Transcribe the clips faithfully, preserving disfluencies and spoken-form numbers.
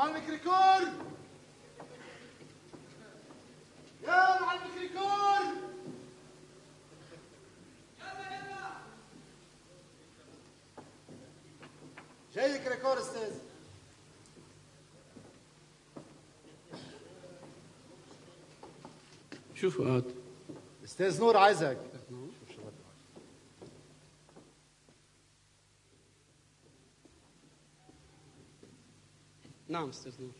معلم كريكور، يا معلم كريكور. يلا يلا جاي كريكور استاذ. شو فؤاد؟ استاذ نور عايزك. نعم استاذ نور.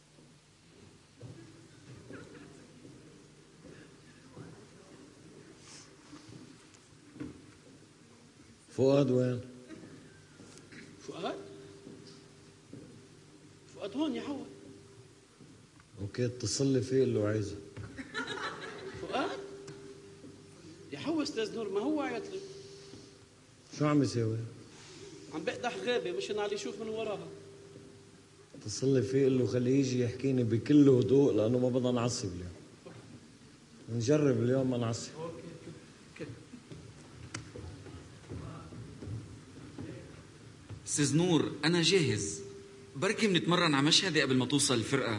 فؤاد وين؟ فؤاد؟ فؤاد هون يا حوا. اوكي اتصل لي فيه اللي عايزه. فؤاد؟ يا حوا استاذ نور ما هو عيط لي. شو عم يساوي؟ عم بقدح غابه مشان علي يشوف من وراها. اتصل لي فيه له خليه يجي يحكيني بكل هدوء لانه ما بدنا نعصب اليوم. نجرب اليوم ما نعصب. استاذ نور انا جاهز، بركي بنتمرن على مشهدي قبل ما توصل الفرقه.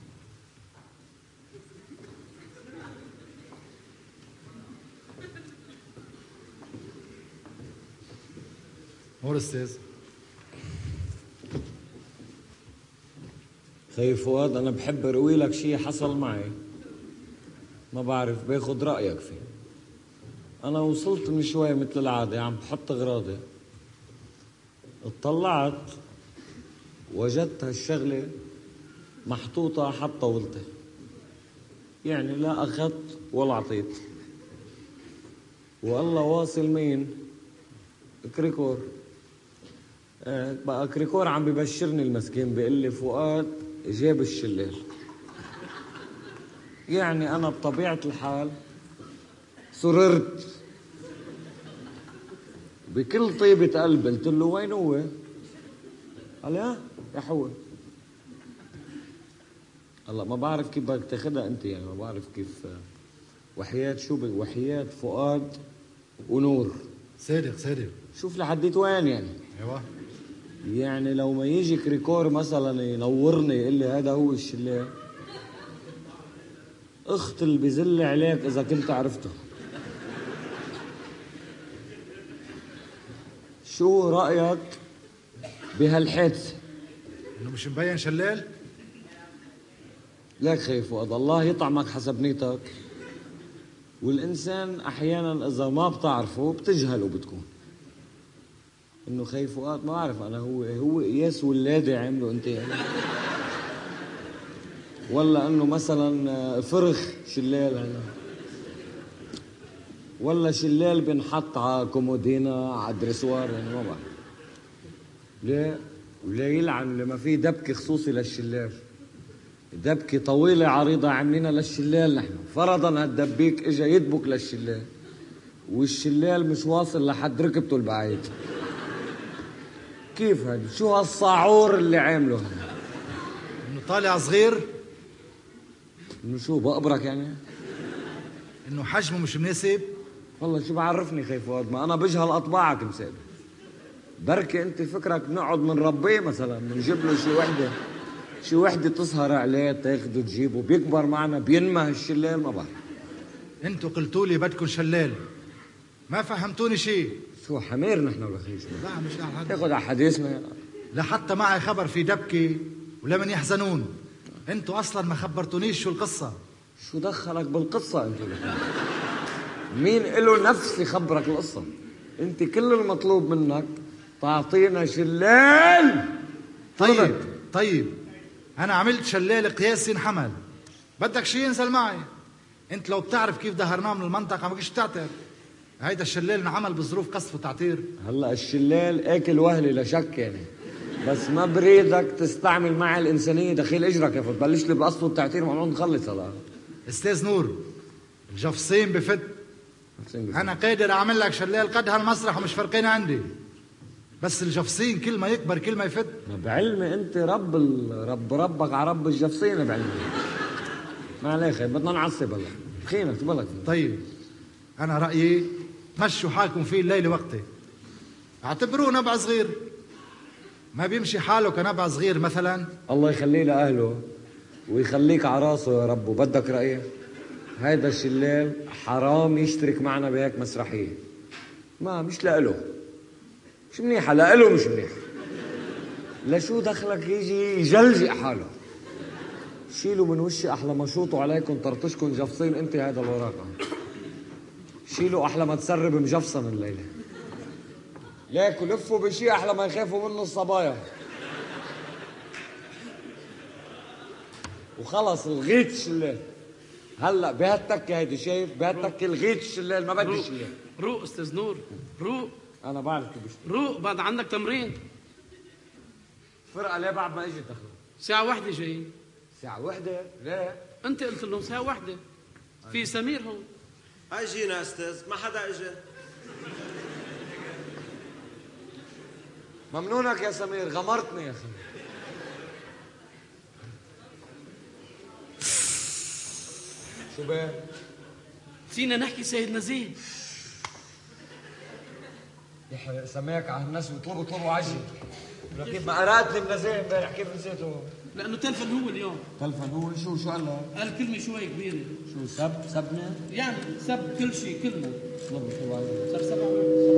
نور استاذ. خي فؤاد انا بحب اروي لك شيء حصل معي، ما بعرف باخذ رايك فيه. انا وصلت من شوي مثل العاده عم بحط اغراضي، اطلعت وجدت هالشغله محطوطه حتى طاولتي، يعني لا اخذت ولا اعطيت. والله واصل مين؟ كريكور. آه بقى كريكور عم ببشرني المسكين بيقول لي فؤاد جاب الشلال. يعني انا بطبيعه الحال سررت بكل طيبه قلب، قلت له وين هو؟ قال لي يا حوا. هلا ما بعرف كيف بدك تاخذها انت، يعني ما بعرف كيف. وحياة شو بك؟ وحياة فؤاد ونور. صادق صادق. شوف لحديت وين يعني. ايوه يعني لو ما يجي كريكور مثلا ينورني يقول لي هذا هو الشلال، اخت اللي بيزل عليك اذا كنت عرفته. شو رايك بهالحادثه؟ انه مش مبين شلال؟ لك خي فؤاد الله يطعمك حسب نيتك، والانسان احيانا اذا ما بتعرفه بتجهله بتكون. انه خي فؤاد ما بعرف انا هو هو اياس ولادي عمله انت يعني، ولا انه مثلا فرخ شلال هلا، ولا شلال بنحط على كومودينا على دريسوار، يعني ما بعرف. ليه؟ ولا يلعن لما في دبكه خصوصي للشلال، دبكه طويله عريضه عاملينها للشلال. نحن فرضا هالدبيك اجى يدبك للشلال والشلال مش واصل لحد ركبته البعيد، كيف هذا؟ شو هالصاعور اللي عامله هذا؟ انه طالع صغير؟ انه شو بقبرك يعني؟ انه حجمه مش مناسب؟ والله شو بعرفني خي فؤاد، ما انا بجهل اطباعك مسابق. بركي انت فكرك نقعد من ربيه مثلا بنجيب له شي وحده شي وحده تسهر عليه تاخده تجيبه بيكبر معنا بينمى الشلال، ما بعرف. انتوا قلتوا لي بدكم شلال، ما فهمتوني شيء. شو حمير نحن ولا خي؟ شو لا مش على تاخذ على حديثنا. لحتى معي خبر في دبكه ولمن يحزنون. انتوا اصلا ما خبرتونيش شو القصه. شو دخلك بالقصه انت؟ مين له نفس يخبرك القصه؟ انت كل المطلوب منك تعطينا شلال. طيب طيب انا عملت شلال قياسي انحمل، بدك شيء ينزل معي. انت لو بتعرف كيف دهرناه من المنطقه ما كنتش تعتر. هيدا الشلال انعمل بظروف قصف وتعتير. هلا الشلال اكل وهلي لا شك يعني، بس ما بريدك تستعمل معي الانسانيه دخيل اجرك يا فوت. بلش لي بقصف والتعتير ما عم نخلص. هلا استاذ نور الجفصين بفت. انا قادر اعمل لك شلال قد هالمسرح ومش فرقين عندي، بس الجفصين كل ما يكبر كل ما يفت. ما بعلمي انت رب ال... رب ربك على رب الجفصين بعلمي. ما عليك بدنا نعصب هلا بخينك تبلك. طيب انا رايي مشوا حالكم فيه الليله وقتي، اعتبروه نبع صغير، ما بيمشي حاله كنبع صغير مثلا؟ الله يخليه لأهله ويخليك على راسه يا رب. وبدك رأيه؟ هيدا الشلال حرام يشترك معنا بهيك مسرحية. ما مش لإله، مش منيحة لإله، مش منيحة. لشو دخلك يجي يجلجق حاله؟ شيلوا من وشي أحلى ما شوطوا عليكم طرطشكم جفصين. انت هذا الوراق شيلوا أحلى ما تسرب مجفصن الليلة. ليك ولفوا بشي أحلى ما يخافوا منه الصبايا. وخلص لغيت الشلال. هلا بهالتكة هيدي شايف؟ بهالتكة لغيت الشلال، ما بدي شلال. روق استاذ نور، روق. أنا بعرف كيف بشتغل. روق، بعد عندك تمرين. فرقة ليه بعد ما اجت دخلوا؟ ساعة واحدة جاي. ساعة واحدة؟ ليه؟ انت قلت لهم ساعة واحدة. في سمير هون. اجينا استاذ، ما حدا اجى. ممنونك يا سمير، غمرتني يا سمير. شو بيه؟ فينا نحكي سيد نزيه. يحرق سماك على الناس ويطلبوا طلبوا عجل. كيف ما قرأتني بنزيه امبارح، كيف نسيته؟ لأنه تلفن هو اليوم. تلفن هو شو شو قال له؟ قال كلمة شوي كبيرة. شو سب سبنا؟ يعني سب كل شيء كلمة. طلب شو بعد؟ صار سبعة.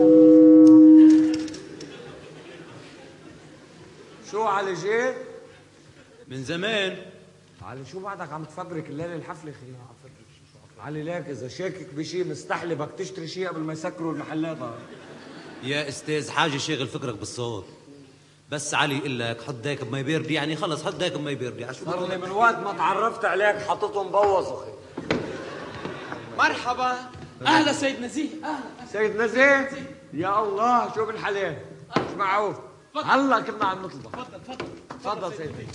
شو علي جيت؟ من زمان. علي شو بعدك عم تفبرك الليلة الحفلة خي؟ علي ليك إذا شاكك بشيء مستحلي بدك تشتري شيء قبل ما يسكروا المحلات. يا استاذ حاجه شاغل فكرك بالصوت. بس علي يقول لك حط دايك بمي باردة، يعني خلص حط دايك بمي باردة. صار لي من وقت ما تعرفت عليك حطيته مبوظ اخي. مرحبا. أهلا سيد نزيه. أهلا سيد نزيه. يا الله شو بالحلال. مش معقول. هلا كنا عم نطلبك. تفضل تفضل تفضل سيد نزيه.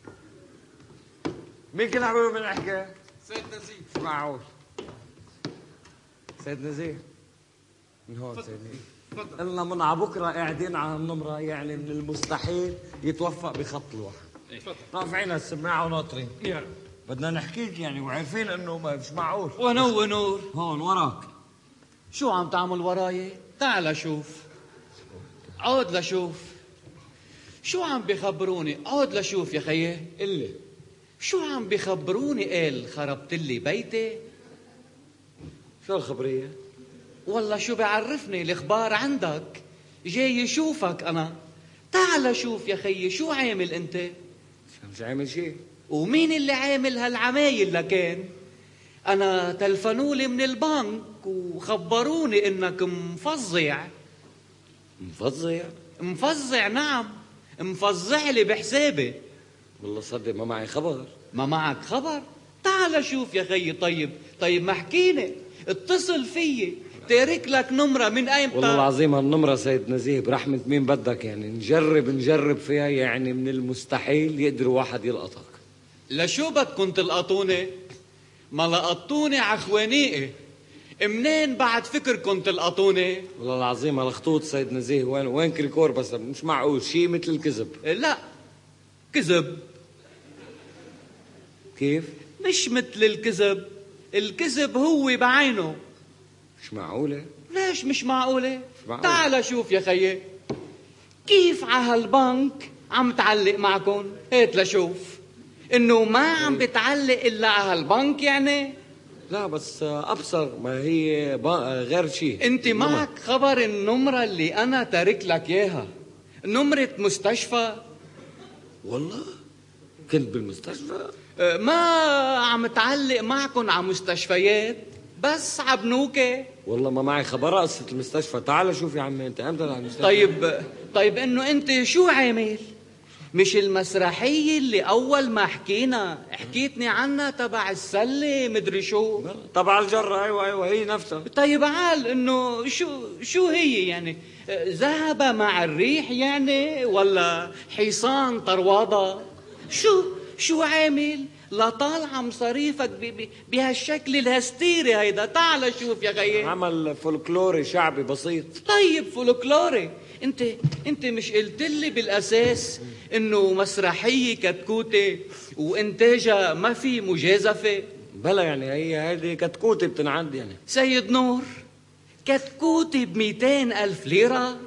مين كنا عم من نحكي؟ سيد نزيه. مش معقول. سيد نزيه من هون. سيد نزيه قلنا من على بكره قاعدين على النمره، يعني من المستحيل يتوفق بخط الواحد. رافعين السماعه وناطرين. بدنا نحكيك يعني وعارفين انه ما مش معقول. ونو ونور هون وراك. شو عم تعمل وراي؟ تعال شوف. عود لشوف شو عم بخبروني. عود لشوف يا خيي. قلي شو عم بخبروني؟ قال خربت لي بيتي. شو الخبريه؟ والله شو بعرفني الاخبار عندك. جاي يشوفك انا. تعال شوف يا خيي شو عامل انت. مش عامل شيء. ومين اللي عامل هالعمايل لكان؟ انا تلفنولي من البنك وخبروني انك مفظع. مفظع؟ مفظع نعم. مفظع لي بحسابي. والله صدق ما معي خبر. ما معك خبر؟ تعال شوف يا خيي. طيب طيب ما حكيني. اتصل فيي. تارك لك نمرة من ايمتى؟ والله العظيم هالنمرة سيد نزيه برحمة مين بدك يعني نجرب نجرب فيها، يعني من المستحيل يقدر واحد يلقطك. لشو بدكن تلقطوني؟ ما لقطوني عخوانيقي. منين بعد فكركن تلقطوني؟ والله العظيم هالخطوط سيد نزيه وين وين كريكور، بس مش معقول شيء مثل الكذب. لا كذب. كيف؟ مش مثل الكذب. الكذب هو بعينه. مش معقولة. ليش مش معقولة؟ مش معقولة. تعال شوف يا خيي كيف عهالبنك عم تعلق معكن. هات لشوف انه ما عم بتعلق الا عهالبنك يعني. لا بس ابصر ما هي غير شيء. انت معك خبر النمرة اللي انا تارك لك اياها؟ نمرة مستشفى. والله كنت بالمستشفى. أه، ما عم تعلق معكن على مستشفيات بس عبنوكة. والله ما معي خبر قصة المستشفى. تعال شوف يا عمي انت امتى على المستشفى. طيب طيب انه انت شو عامل؟ مش المسرحية اللي اول ما حكينا حكيتني عنها تبع السلة مدري شو تبع الجرة. ايوه ايوه هي نفسها. طيب عال انه شو شو هي يعني؟ ذهب مع الريح يعني ولا حصان طروادة؟ شو شو عامل؟ لا طالعة مصاريفك بهالشكل الهستيري هيدا. تعال شوف يا خيي. عمل فولكلوري شعبي بسيط. طيب فولكلوري. انت انت مش قلت لي بالاساس انه مسرحيه كتكوته وانتاجها ما في مجازفه؟ بلا يعني هي هذه كتكوته بتنعد يعني. سيد نور كتكوته ب مئتين ألف ليره.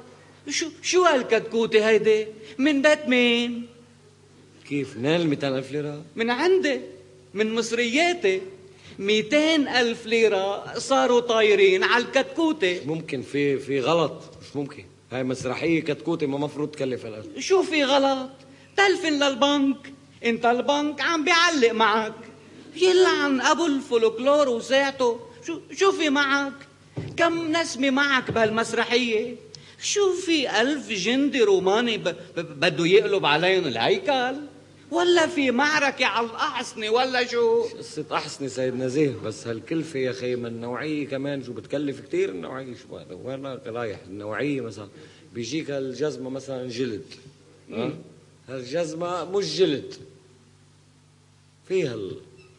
شو شو هالكتكوتة هيدي؟ من بيت مين؟ كيف نال مئتين ألف ليرة؟ من عندي، من مصرياتي. مئتين ألف ليرة صاروا طايرين على الكتكوتة. ممكن في في غلط، مش ممكن. هاي مسرحية كتكوتة ما مفروض تكلف هالقد. شو في غلط؟ تلفن للبنك، انت البنك عم بيعلق معك. يلعن ابو الفولكلور وساعته. شو شو في معك؟ كم نسمة معك بهالمسرحية؟ شو في ألف جندي روماني ب... ب... بده يقلب عليهم الهيكل؟ ولا في معركة على الأحصنة ولا شو؟ قصة أحسنة سيد نزيه، بس هالكلفة يا أخي من نوعية كمان شو بتكلف كتير النوعية. شو هذا وين رايح النوعية؟ مثلا بيجيك هالجزمة مثلا جلد، ها؟ هالجزمة مش جلد، فيها ال...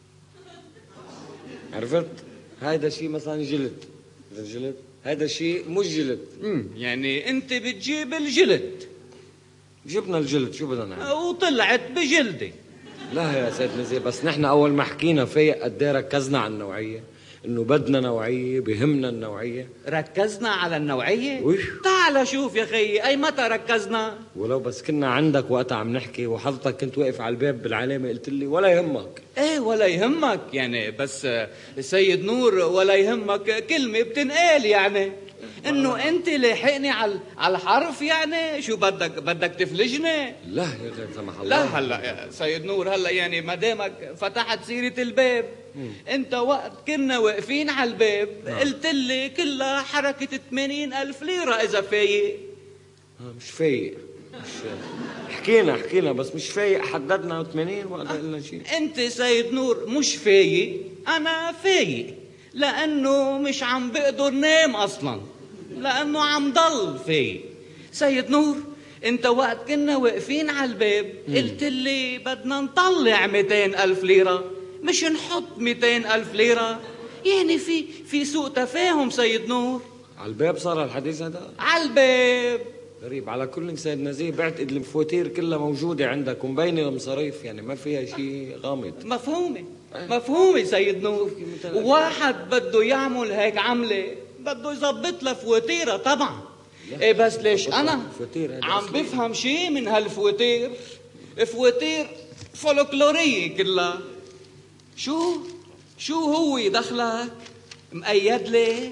عرفت؟ هيدا شيء مثلا جلد، الجلد هذا شيء مش جلد. امم يعني انت بتجيب الجلد. جبنا الجلد، شو بدنا نعمل؟ وطلعت بجلدي. لا يا سيد نزيه، بس نحن اول ما حكينا فيق قد ايه ركزنا على النوعيه، انه بدنا نوعيه، بهمنا النوعيه. ركزنا على النوعيه؟ وش؟ تعال شوف يا خيي، اي متى ركزنا؟ ولو بس كنا عندك وقت عم نحكي وحضرتك كنت واقف على الباب بالعلامه قلت لي ولا يهمك. ايه ولا يهمك يعني، بس سيد نور ولا يهمك كلمه بتنقال يعني. انه انت لاحقني على على الحرف يعني. شو بدك بدك تفلجني؟ لا يا غير سمح الله. لا هلا يا سيد نور، هلا يعني ما دامك فتحت سيره الباب، مم. انت وقت كنا واقفين على الباب نعم. قلت لي كلها حركه ثمانين ألف ليره اذا فايق. مش فايق، مش حكينا حكينا بس مش فايق. حددنا ثمانين ولا قلنا شيء. انت سيد نور مش فايق، انا فايق، لانه مش عم بقدر نام اصلا، لانه عم ضل فايق. سيد نور، انت وقت كنا واقفين على الباب قلت لي بدنا نطلع مئتين ألف ليرة، مش نحط مئتين ألف ليرة. يعني في في سوء تفاهم سيد نور. على الباب صار الحديث هذا؟ على الباب. غريب. على كل سيد نزيه بعتقد الفواتير كلها موجودة عندك ومبينة المصاريف، يعني ما فيها شيء غامض. مفهومة مفهومة سيد نور. واحد بده يعمل هيك عملة بده يظبط له فواتيرة طبعا. ايه بس ليش انا عم بفهم شيء من هالفواتير؟ فواتير فولكلورية كلها. شو شو هو دخلك مقيد لي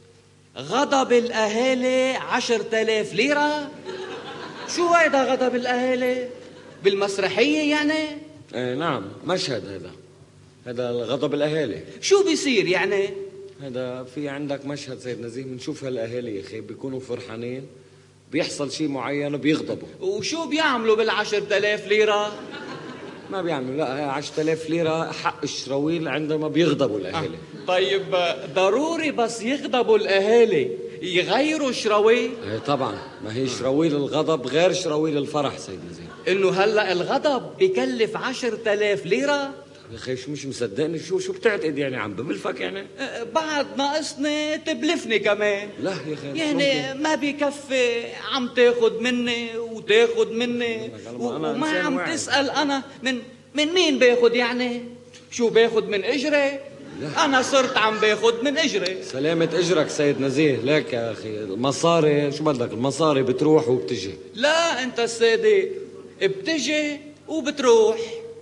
غضب الاهالي عشرة آلاف ليرة؟ شو هيدا غضب الاهالي؟ بالمسرحية يعني؟ ايه نعم، مشهد هذا هذا غضب الاهالي. شو بيصير يعني؟ هذا في عندك مشهد سيد نزيه بنشوف هالاهالي يا اخي بيكونوا فرحانين، بيحصل شيء معين بيغضبوا. وشو بيعملوا بالعشرة آلاف ليرة؟ ما بيعملوا، لا هي عشرة آلاف ليرة حق الشراويل عندما بيغضبوا الاهالي. آه. طيب ضروري بس يغضبوا الاهالي يغيروا شراويل؟ ايه طبعا، ما هي شراويل الغضب غير شراويل الفرح سيد نزيه. انه هلا الغضب بكلف عشرة آلاف ليرة؟ يا اخي شو مش مصدقني؟ شو شو بتعتقد يعني؟ عم ببلفك يعني؟ أه بعد ناقصني تبلفني كمان. لا يا اخي يعني ما بيكفي عم تاخد مني وتاخد مني وما عم واعي. تسأل انا من من مين باخد يعني؟ شو باخد من اجري؟ لا. انا صرت عم باخد من اجري. سلامة اجرك سيد نزيه. لك يا اخي المصاري شو بدك؟ المصاري بتروح وبتجي. لا انت الصادق، بتجي وبتروح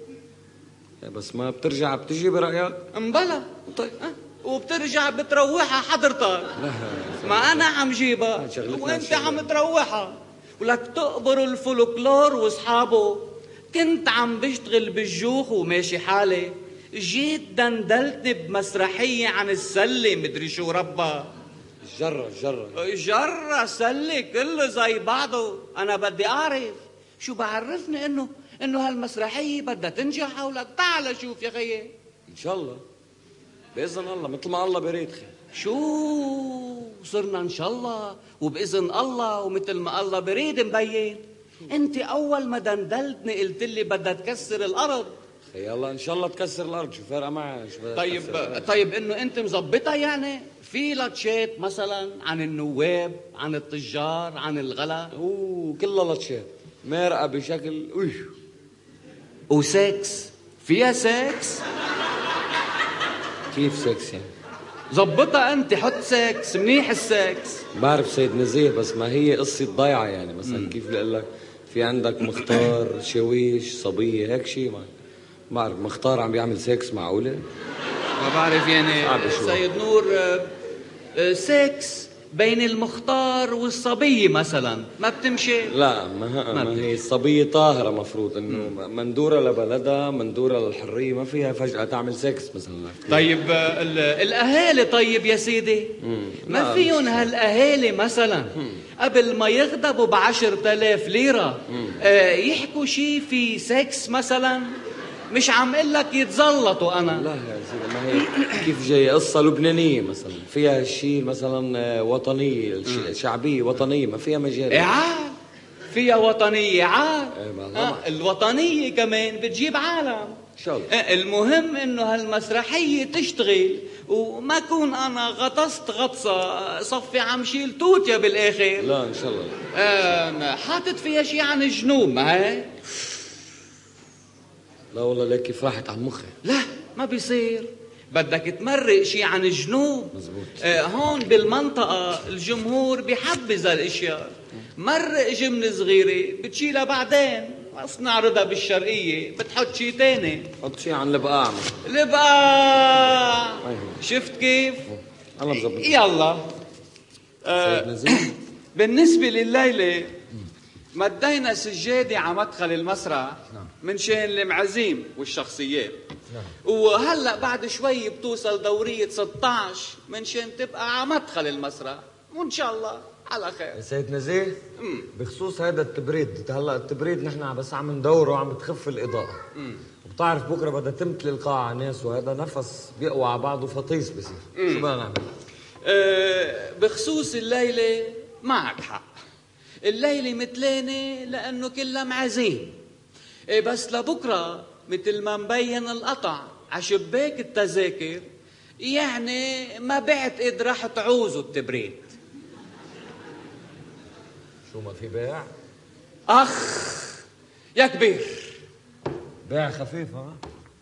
بس ما بترجع بتجي برأيك؟ مبلا. طيب أه؟ وبترجع بتروحها حضرتك. لا ما أنا عم جيبها وأنت عم تروحها، ولك تقبر الفولكلور وأصحابه. كنت عم بشتغل بالجوخ وماشي حالي، جيت دندلتني بمسرحية عن السلة مدري شو ربها. جرة جرة جرة سلة كله زي بعضه. أنا بدي أعرف شو بعرفني إنه إنه هالمسرحية بدها تنجح. ولك تعال شوف يا خيي. إن شاء الله بإذن الله، مثل ما الله بريد خي. شو صرنا إن شاء الله وبإذن الله ومثل ما الله بريد مبين. أنت أول ما دندلتني قلت لي بدها تكسر الأرض. خي الله إن شاء الله تكسر الأرض. شو فارقة معي؟ طيب طيب إنه أنت مزبطها يعني؟ في لاتشات مثلا عن النواب، عن التجار، عن الغلا. أوه كلها لاتشات مارقة بشكل أوه. وسكس فيها سكس؟ كيف سكس يعني؟ زبطها انت، حط سكس منيح السكس. بعرف سيد نزيه، بس ما هي قصة ضيعة يعني. مثلا مم. كيف بدي اقول لك، في عندك مختار شويش صبية هيك شيء، ما بعرف. مختار عم بيعمل سكس، معقولة؟ ما بعرف يعني سيد نور. سكس بين المختار والصبية مثلا ما بتمشي؟ لا، ما, ما, ما هي الصبية طاهرة، مفروض انه مندورة لبلدها، مندورة للحرية، ما فيها فجأة تعمل سكس مثلا. طيب الاهالي، طيب يا سيدي، مم. ما فيهم هالاهالي مثلا مم. قبل ما يغضبوا بعشرة آلاف ليرة آه يحكوا شي في سكس مثلا؟ مش عم اقول لك يتزلطوا انا. لا يا سيدي، ما هي كيف جاي قصة لبنانية مثلا فيها شيء مثلا وطنية، شعبية وطنية، ما فيها مجال. إيه عال فيها وطنية عال. إيه آه الوطنية كمان بتجيب عالم. شو آه المهم انه هالمسرحية تشتغل وما كون انا غطست غطسة صفي عم شيل توتيا بالاخر. لا ان شاء الله. آه حاطط فيها شيء عن الجنوب، ما هيك؟ لا والله، ليك كيف راحت على مخي. لا ما بيصير، بدك تمرق شيء عن الجنوب. مزبوط. آه هون بالمنطقة الجمهور بيحبذ هالاشياء. مرق جملة صغيرة بتشيلها بعدين، بس نعرضها بالشرقية بتحط شيء تاني. حط شيء عن البقاع. البقاع. أيوه. شفت كيف؟ الله مزبوط. يلا. آه بالنسبة لليلة مدينا سجادة على مدخل المسرح من شان المعازيم والشخصيات. وهلأ بعد شوي بتوصل دورية ستة عشر من شان تبقى على مدخل المسرح، وإن شاء الله على خير. يا سيد نزيه، بخصوص هذا التبريد، هلا التبريد نحن بس عم ندوره وعم تخف الإضاءة. مم. وبتعرف بكره بدها تمتلي القاعة ناس، وهذا نفس بيقوى على بعضه فطيس بصير. شو بدنا نعمل؟ أه بخصوص الليلة معك حق، الليلة متلانة لأنه كلها معازيم. إيه بس لبكرة مثل ما مبين القطع عشباك التذاكر، يعني ما بعتقد رح تعوزوا التبريد. شو ما في بيع؟ أخ يا كبير، بيع خفيف. ها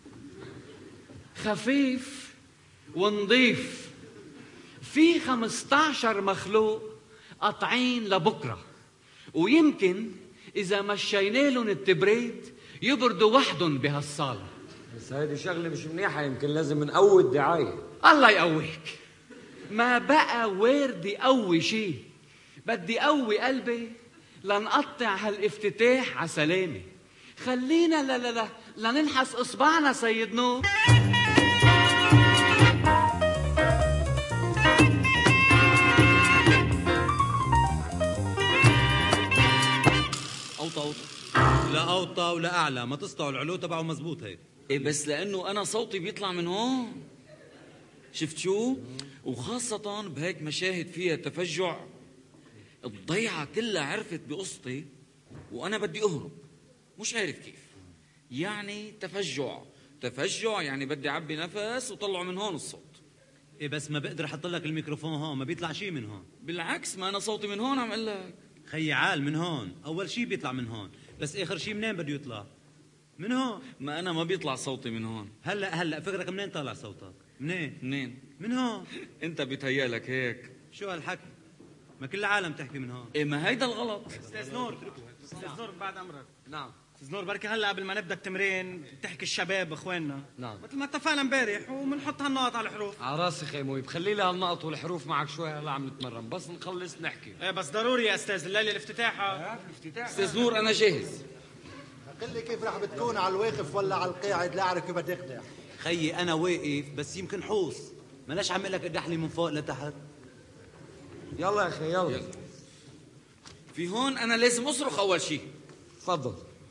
خفيف ونضيف. في خمستاشر مخلوق قطعين لبكرة، ويمكن إذا مشينا لهم التبريد يبردوا وحدهم بهالصالة. بس هيدي شغلة مش منيحة، يمكن لازم نقوي الدعاية. الله يقويك، ما بقى وردي قوي شيء، بدي قوي قلبي لنقطع هالافتتاح على سلامة. خلينا لا لا لا لنلحس إصبعنا سيد نور. أوطى أوطى. لا أوطى ولا أعلى، ما تسطعوا العلو تبعه مزبوط هيك. إيه بس لأنه أنا صوتي بيطلع من هون، شفت شو؟ وخاصة بهيك مشاهد فيها تفجع، الضيعة كلها عرفت بقصتي وأنا بدي أهرب، مش عارف كيف. يعني تفجع تفجع يعني بدي أعبي نفس وطلعوا من هون الصوت. إيه بس ما بقدر أحط لك الميكروفون هون، ما بيطلع شيء من هون. بالعكس، ما أنا صوتي من هون عم أقول لك. خيي عال من هون، أول شيء بيطلع من هون، بس آخر شيء منين بده يطلع؟ من هون. ما أنا ما بيطلع صوتي من هون. هلا هلا فكرك منين طالع صوتك؟ منين؟ منين؟ من هون. أنت بيتهيألك هيك. شو هالحكي؟ ما كل العالم تحكي من هون. إيه ما هيدا الغلط. استاذ نور، استاذ نور بعد امرك. نعم استاذ نور، بركي هلا قبل ما نبدا التمرين تحكي الشباب اخواننا. نعم مثل ما اتفقنا امبارح، وبنحط هالنقط على الحروف. على راسي خيموي، بخلي لي هالنقط والحروف معك شوي. هلا عم نتمرن، بس نخلص نحكي. ايه بس ضروري يا استاذ، الليله الافتتاحها. الافتتاح. استاذ نور أنا جاهز. قل لي كيف رح بتكون، على الواقف ولا على القاعد؟ لا اعرف كيف بدي اقنع. خيي أنا واقف بس يمكن حوص، ملاش عم لك أدحلي من فوق لتحت. يلا يا أخي يلا. في هون أنا لازم أصرخ أول شيء. تفضل.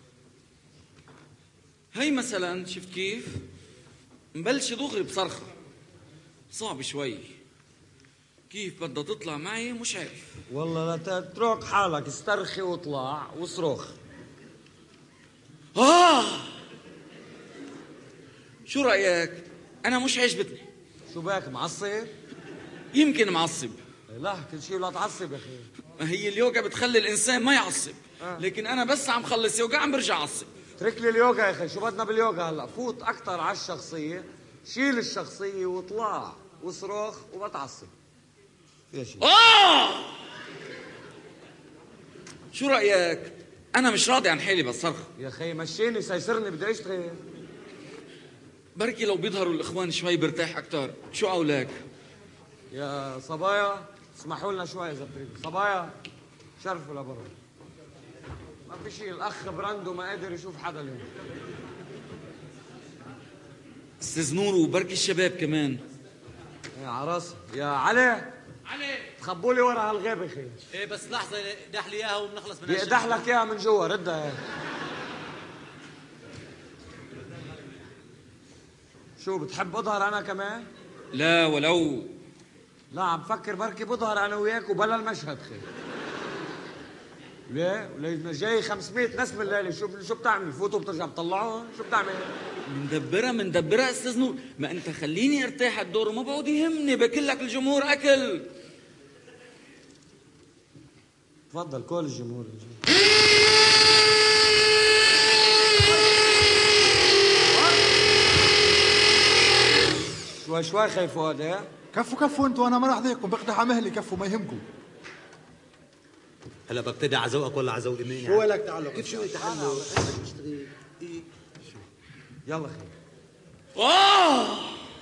هي مثلا شفت كيف؟ مبلش دغري بصرخة صعب شوي، كيف بدها تطلع معي مش عارف. والله لا تترك حالك، استرخي واطلع واصرخ. آه شو رأيك؟ أنا مش عجبتني. شو بك معصب؟ يمكن معصب. لا كل شيء لا تعصب يا أخي. ما هي اليوغا بتخلي الإنسان ما يعصب. آه. لكن أنا بس عم خلص يوغا عم برجع أعصب. اترك لي اليوغا يا أخي، شو بدنا باليوغا هلا؟ فوت أكثر على الشخصية، شيل الشخصية واطلع. وصراخ وبتعصب فيها شيء. آه شو رأيك؟ أنا مش راضي عن حالي بالصرخ. يا خي مشيني سيسرني بدي اشتغل. بركي لو بيظهروا الإخوان شوي برتاح أكتر. شو قولك؟ يا صبايا اسمحوا لنا شوي إذا بتريدوا. صبايا شرفوا لبرا. ما في شيء، الأخ براندو ما قادر يشوف حدا اليوم. أستاذ نور وبركي الشباب كمان. يا عراسي يا علي علي تخبوا لي ورا هالغابة خي. ايه بس لحظة دح لي اياها وبنخلص من بيقدح لك اياها من جوا ردها. شو بتحب اظهر انا كمان؟ لا ولو. لا عم فكر بركي بظهر انا وياك وبلا المشهد خي. ليه؟ وليه جاي خمسمية نسمة الليلة، شو شو بتعمل؟ فوتوا بترجع بتطلعون؟ شو بتعمل؟ مندبرة مندبرة استاذ نور، ما انت خليني ارتاح الدور وما بعود يهمني باكل لك الجمهور اكل. تفضل كل الجمهور. شوي شوي خي فؤاد. ايه كفوا كفوا انتوا، انا ما راح ضايقكم، بقدح على مهلي، كفوا ما يهمكم. هلا ببتدي على ذوقك ولا على ذوق مين يعني؟ شو لك تعلق؟ كيف شو تعلق؟ يلا خي. آه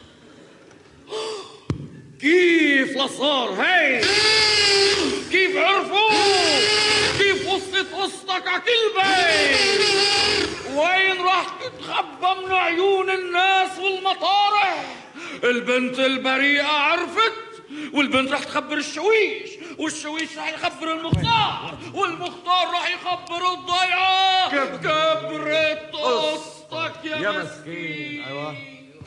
كيف لصار هيك؟ كيف عرفوا؟ كيف وصلت قصتك على كل بيت؟ وين راح تتخبى من عيون الناس والمطارح؟ البنت البريئة عرفت، والبنت راح تخبر الشويش، والشويش راح يخبر المختار، والمختار راح يخبر الضيعة. كبرت قصتك يا, يا مسكين. مسكين. ايوه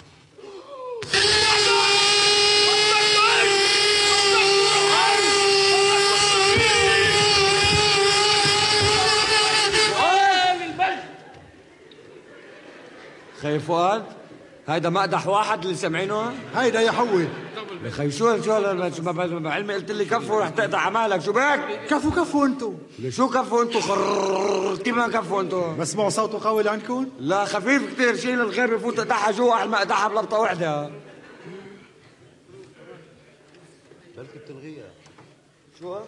خي فؤاد، هيدا مقدح واحد اللي سامعينه؟ هيدا يا حوي. يا خي شو شو بعلمي قلت لي كفوا رح تقطع عمالك، شو بك؟ كفوا كفوا انتوا. شو كفوا انتوا؟ خرررر كيف ما كفوا انتوا؟ بسمعوا صوته قوي لعندكم؟ لا خفيف كثير، شيل الغابة فوت اقطعها جوا على المقدحة بلبطة وحدة. بلكي بتلغيها. شو؟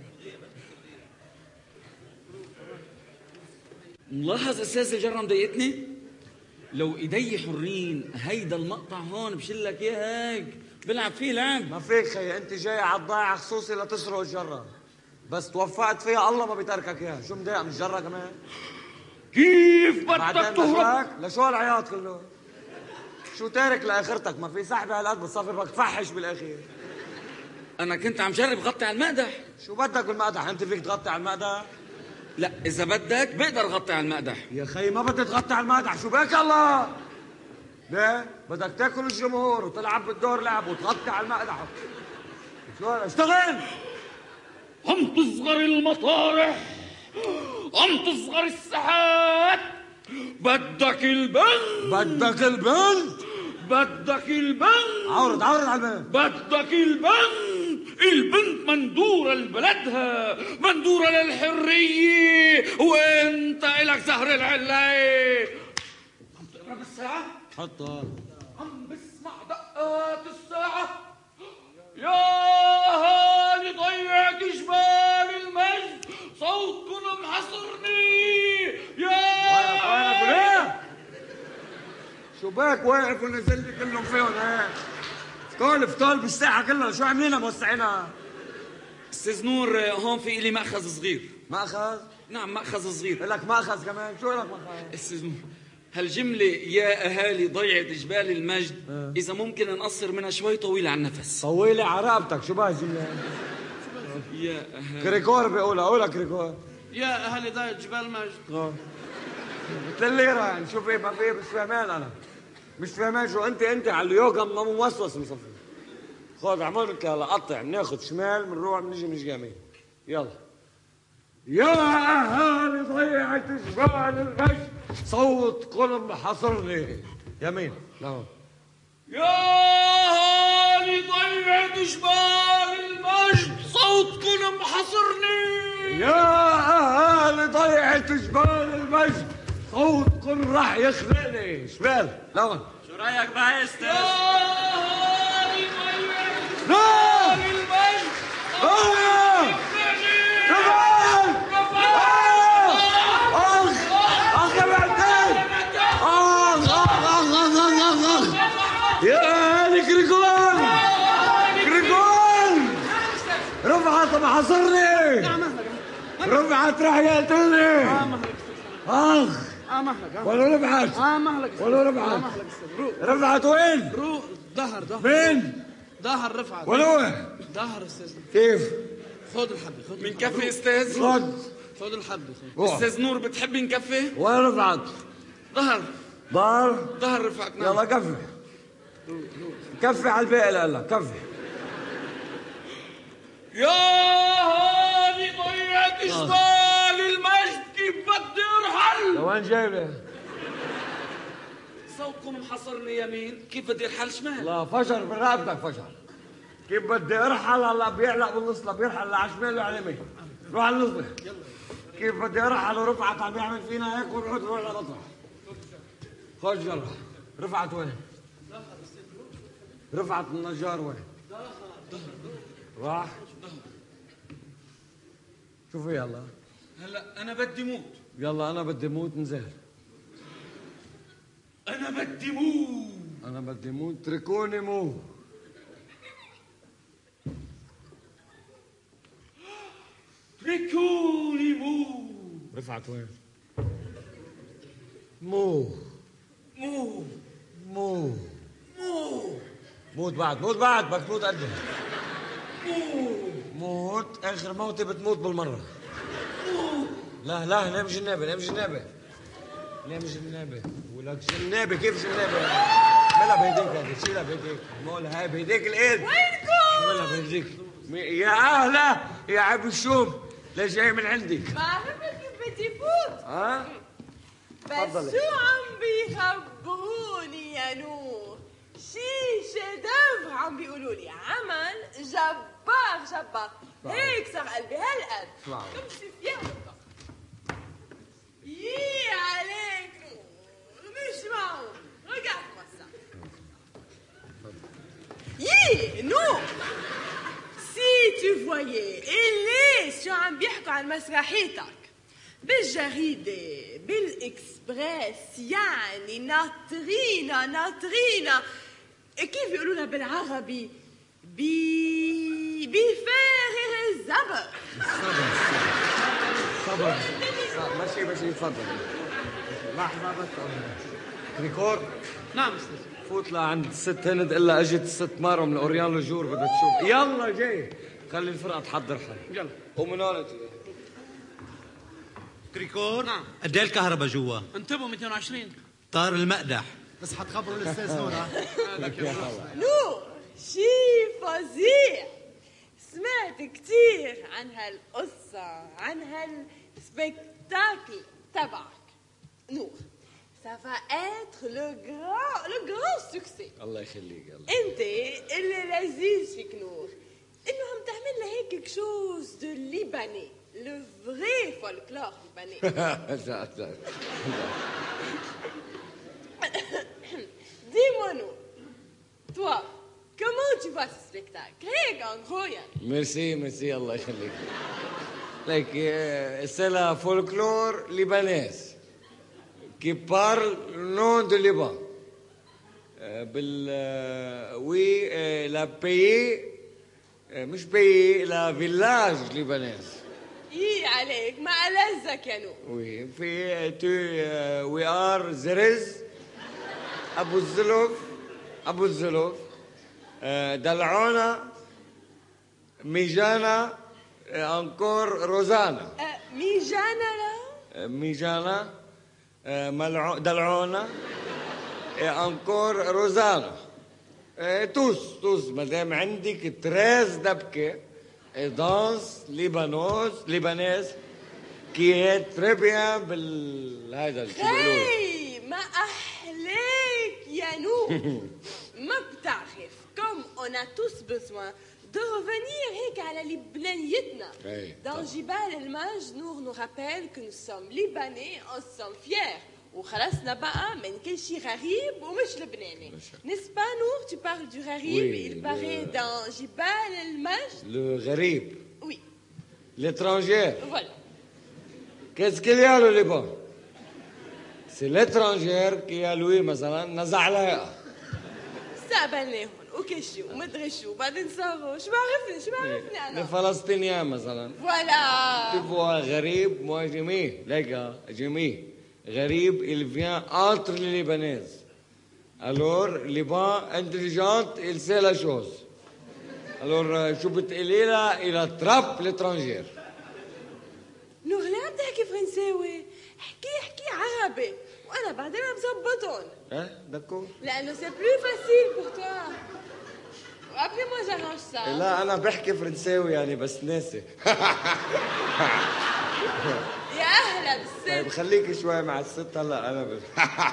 ملاحظ استاذ الجرة مضايقتني؟ لو ايدي حرين هيدا المقطع هون بشلك اياه هيك بلعب فيه لعب. ما فيك خي، انت جاي على الضايعة خصوصي لتسرق الجرة، بس توفقت فيها الله ما بيتركك اياها. شو مضايق من الجرة كمان؟ كيف بدك بعدين تهرب؟ لشوك لشو العياط كله؟ شو تارك لاخرتك؟ ما في سحبة هالقد بتصفي بدك تفحش بالاخير. انا كنت عم جرب غطي على المقدح. شو بدك بالمقدح؟ انت فيك تغطي على المقدح؟ لا اذا بدك بقدر غطي على المقدح. يا خي ما بدك تغطي على المقدح، شو بك الله؟ ليه؟ بدك تاكل الجمهور وتلعب بالدور لعب وتغطي على المقدح. شو اشتغل؟ عم تصغر المطارح، عم تصغر الساحات. بدك البنت، بدك البنت، بدك البنت، عورد عورد على البنت. بدك البنت. البنت مندورة لبلدها، مندورة للحرية، وانت الك زهر العلاية. عم تقرا بالساعة؟ حطها. عم بسمع دقات الساعة. يا اهالي ضيعة جبال المجد، صوتكم محصرني. يا وينك وينك وليه؟ شو بك واقف ونزل لي كلهم فيهم هيك؟ فتول فتول بالساحة كلها، شو عاملينها موسعينها؟ استاذ نور هون في إلي مأخذ صغير. مأخذ؟ نعم مأخذ صغير. لك مأخذ كمان؟ شو لك مأخذ؟ استاذ نور هالجملة يا أهالي ضيعة جبال المجد أه. إذا ممكن نقصر منها شوي طويلة على النفس. طويلة على رقبتك، شو بها الجملة؟ يا أهالي كريكور بيقولها، قولها كريكور. يا اهل ضيعة جبال المجد. اه مثل الليرة يعني، شو في ما في مش فاهمان أنا. مش فاهمان شو أنت أنت على اليوغا ما موسوس مصفي. خذ اعمل لك هلا قطع، بناخذ شمال بنروح بنيجي بنيجي يمين. يلا. يا أهالي ضيعة جبال المجد، صوت قلم حصرني. يمين. نعم. يا أهالي ضيعة جبال المجد، صوتكم محصرني. يا أهالي ضيعة جبال المجد، صوتكم راح يخنقني. شمال. نعم. شو رايك بقى يا استاذ؟ يا أهالي يا هذه كريكون كريكون رفعت ما حصرني رفعت راح يقتلني اخ اه مهلك ولا رفعت اه مهلك ولا رفعت رفعت وين؟ روح ظهر ظهر فين؟ ظهر رفعت ولا وين؟ ظهر استاذ كيف؟ خذ الحبه خذ من كفي استاذ؟ خد خذ الحبه استاذ نور بتحبي نكفي؟ وين رفعت؟ ظهر ظهر؟ ظهر رفعت نعم يلا كفي كفي على الباقي لا كفي يا هذه ضيعت جبال المجد كيف بدي ارحل؟ لوين جايبه؟ صوتكم محصرني يمين كيف بدي ارحل شمال؟ لا فشل برقبتك فشل كيف بدي ارحل هلا بيعلق بالنص لا بيرحل لا على شمال ولا على يمين روح على النص كيف بدي ارحل ورفعت عم يعمل فينا هيك ونروح نروح على مطرح خرج يلا رفعت وين؟ رفعت النجار وين؟ راح شوفي يلا هلا انا بدي موت يلا انا بدي موت نزل انا بدي موت انا بدي موت تركوني مو تركوني مو رفعت وين؟ مو مو مو مو موت بعد موت بعد بدك تموت قدي موت اخر موتي بتموت بالمره لا لا نام جنابه نام جنابه نام جنابه ولك جنابه كيف جنابه ملا بيديك هذه شيلها بيديك مول هاي بيديك الايد وينكم ملا بيديك يا اهلا يا عبد الشوم ليش جاي من عندك ما عرفت كيف بدي فوت ها بس شو عم بيخبروني يا نور شي شيدوفر عم بيقولوا لي عمل جبار جبار هيك صار قلبي هالقد امشي فيها يي عليك مش معقول رجعت مسا يي نور سي تو فويي اللي شو عم بيحكوا عن مسرحيتك بالجريدة بالإكسبريس يعني ناطرينا ناطرينا كيف يقولولها بالعربي بي بفارغ الزبر صبر صبر ماشي ماشي تفضل لحظة بس كريكور نعم استاذ فوت لعند الست هند الا اجت الست مارو من اوريان لجور بدها تشوف يلا جاي خلي الفرقة تحضر حالها يلا قوم من هون كريكور نعم. قد ايه الكهرباء جوا؟ انتبهوا مئتين وعشرين طار المقدح بس حتخبروا الاستاذ نور ها نور شي فظيع سمعت كتير عن هالقصة عن هالسبيكتاكل تبعك نور ça va être le grand le grand succès الله يخليك يلا انت اللي لذيذ فيك نور انه عم تعمل لنا هيك كشوز دو ليباني le vrai folklore libanais dis-moi nous toi comment tu vois ce spectacle هيك en gros يعني ميرسي ميرسي الله يخليك لك c'est la folklore libanaise qui parle nom de Liban بال oui la pays مش pays la village libanaise ايه عليك ما ألزك يا نور وي في تو وي ار زرز ابو الزلف ابو الزلف دلعونا ميجانا انكور روزانا أه ميجانا لا ميجانا دلعونا انكور روزانا توس توس مادام عندك تريز دبكه دانس ليبانوز ليبانيز كي هي تري بيان بالهذا شو بيقولوا هي ما أحلاك يا نور ما بتعرف comme on a tous besoin de revenir هيك على لبنانيتنا dans جبال الماج نور nous rappelle que nous sommes libanais on sommes fiers وخلصنا بقى من كل شيء غريب ومش لبناني n'est-ce pas نور tu parles du غريب oui, il paraît le... dans جبال الماج le غريب oui l'étranger voilà qu'est-ce qu'il y a au Liban c'est l'étranger qui a lui مثلا نزع لها ça استقبلناهم وكل شيء ومدري شو بعدين صاروا شو بعرفني شو بعرفني انا الفلسطينيين مثلا فوالا تبوا غريب moi j'aimais les gars j'aimais غريب il vient entre les Libanais alors Liban intelligente il sait la chose alors شو بتقولي لها il attrape l'étranger نور لا بتحكي فرنساوي احكي احكي عربي وانا بعدين بظبطهم ايه دكو لانه سي بلو فاسيل بور توا وابري مو جارانج سا لا انا بحكي فرنساوي يعني بس ناسي يا اهلا بالست طيب خليكي شوي مع الست هلا انا بس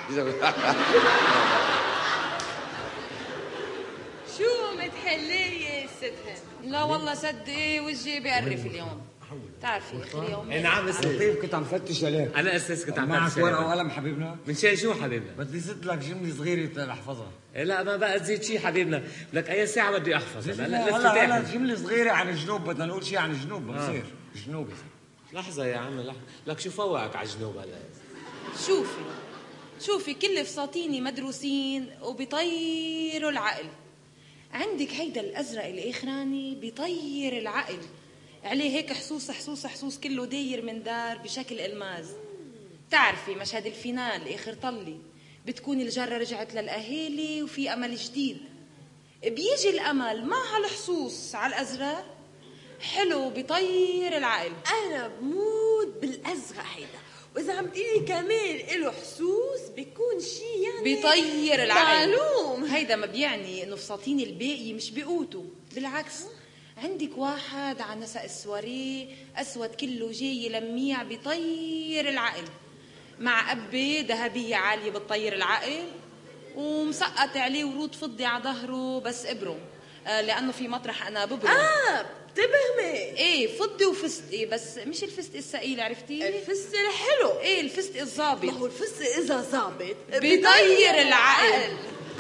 شو متحلية الست هند؟ لا والله صدقي وجهي بيقرف اليوم بتعرفي اخر يوم اي نعم استاذ لطيف كنت عم فتش عليك انا استاذ كنت عم معك فتش ورقه وقلم حبيبنا من شيء شو حبيبنا بدي زد لك جمله صغيره لاحفظها إيه لا ما بقى تزيد شيء حبيبنا لك اي ساعه بدي احفظ هلا هلا هلا جمله صغيره عن الجنوب بدنا نقول شيء عن الجنوب بصير جنوب لحظه يا عم لحظه لك شو فوقك على الجنوب هلا شوفي شوفي كل فساتيني مدروسين وبيطيروا العقل عندك هيدا الازرق الاخراني بيطير العقل عليه هيك حصوص حصوص حصوص كله داير من دار بشكل الماز تعرفي مشهد الفينال اخر طلي بتكون الجره رجعت للاهالي وفي امل جديد بيجي الامل مع هالحصوص على الازرق حلو بيطير العقل انا بموت بالازرق هيدا واذا عم تقولي كمان له حسوس بيكون شيء يعني بيطير العقل معلوم هيدا ما بيعني انه فساتين الباقي مش بيقوتوا بالعكس عندك واحد على نسق السواريه اسود كله جاي لميع بيطير العقل مع قبه ذهبيه عاليه بتطير العقل ومسقط عليه ورود فضي على ظهره بس ابره آه لانه في مطرح انا ببره اه بتبهمي ايه فضي وفستقي بس مش الفستق الثقيل عرفتي الفستق الحلو ايه الفستق الظابط ما هو الفستق اذا ظابط بيطير العقل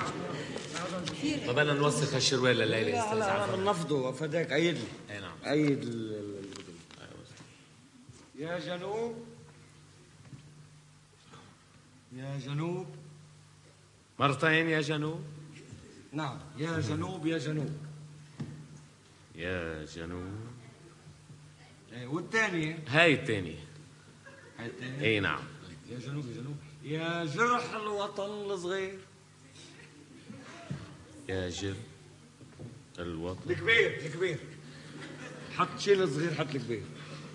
ما بدنا نوسخ هالشروال لليله لا استاذ لا انا بنفضه فداك ايد لي اي نعم ايد يا جنوب يا جنوب مرتين يا جنوب نعم يا جنوب يا جنوب يا جنوب ايه والثانية هاي الثانية هاي الثانية اي نعم يا جنوب يا جنوب يا جرح الوطن الصغير يا جر الوطن الكبير الكبير حط شيء الصغير حط الكبير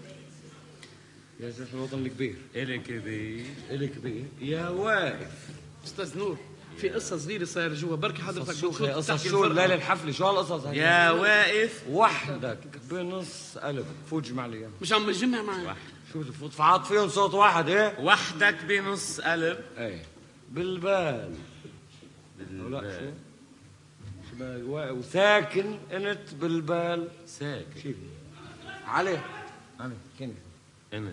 يا جرح الوطن الكبير الكبير الكبير يا واقف استاذ نور في قصه صغيره صايره جوا بركي حضرتك شو بتفوت قصص تحكي شو الفرقة. الليله الحفله شو هالقصص هاي يا واقف وحدك بنص قلب فوت جمع لي اياها مش عم بتجمع معي شو تفوت فعاط فيهم صوت واحد ايه وحدك بنص قلب ايه بالبال بالبال. لا شو شو بال- وا- وساكن انت بالبال ساكن شيل علي علي كني انت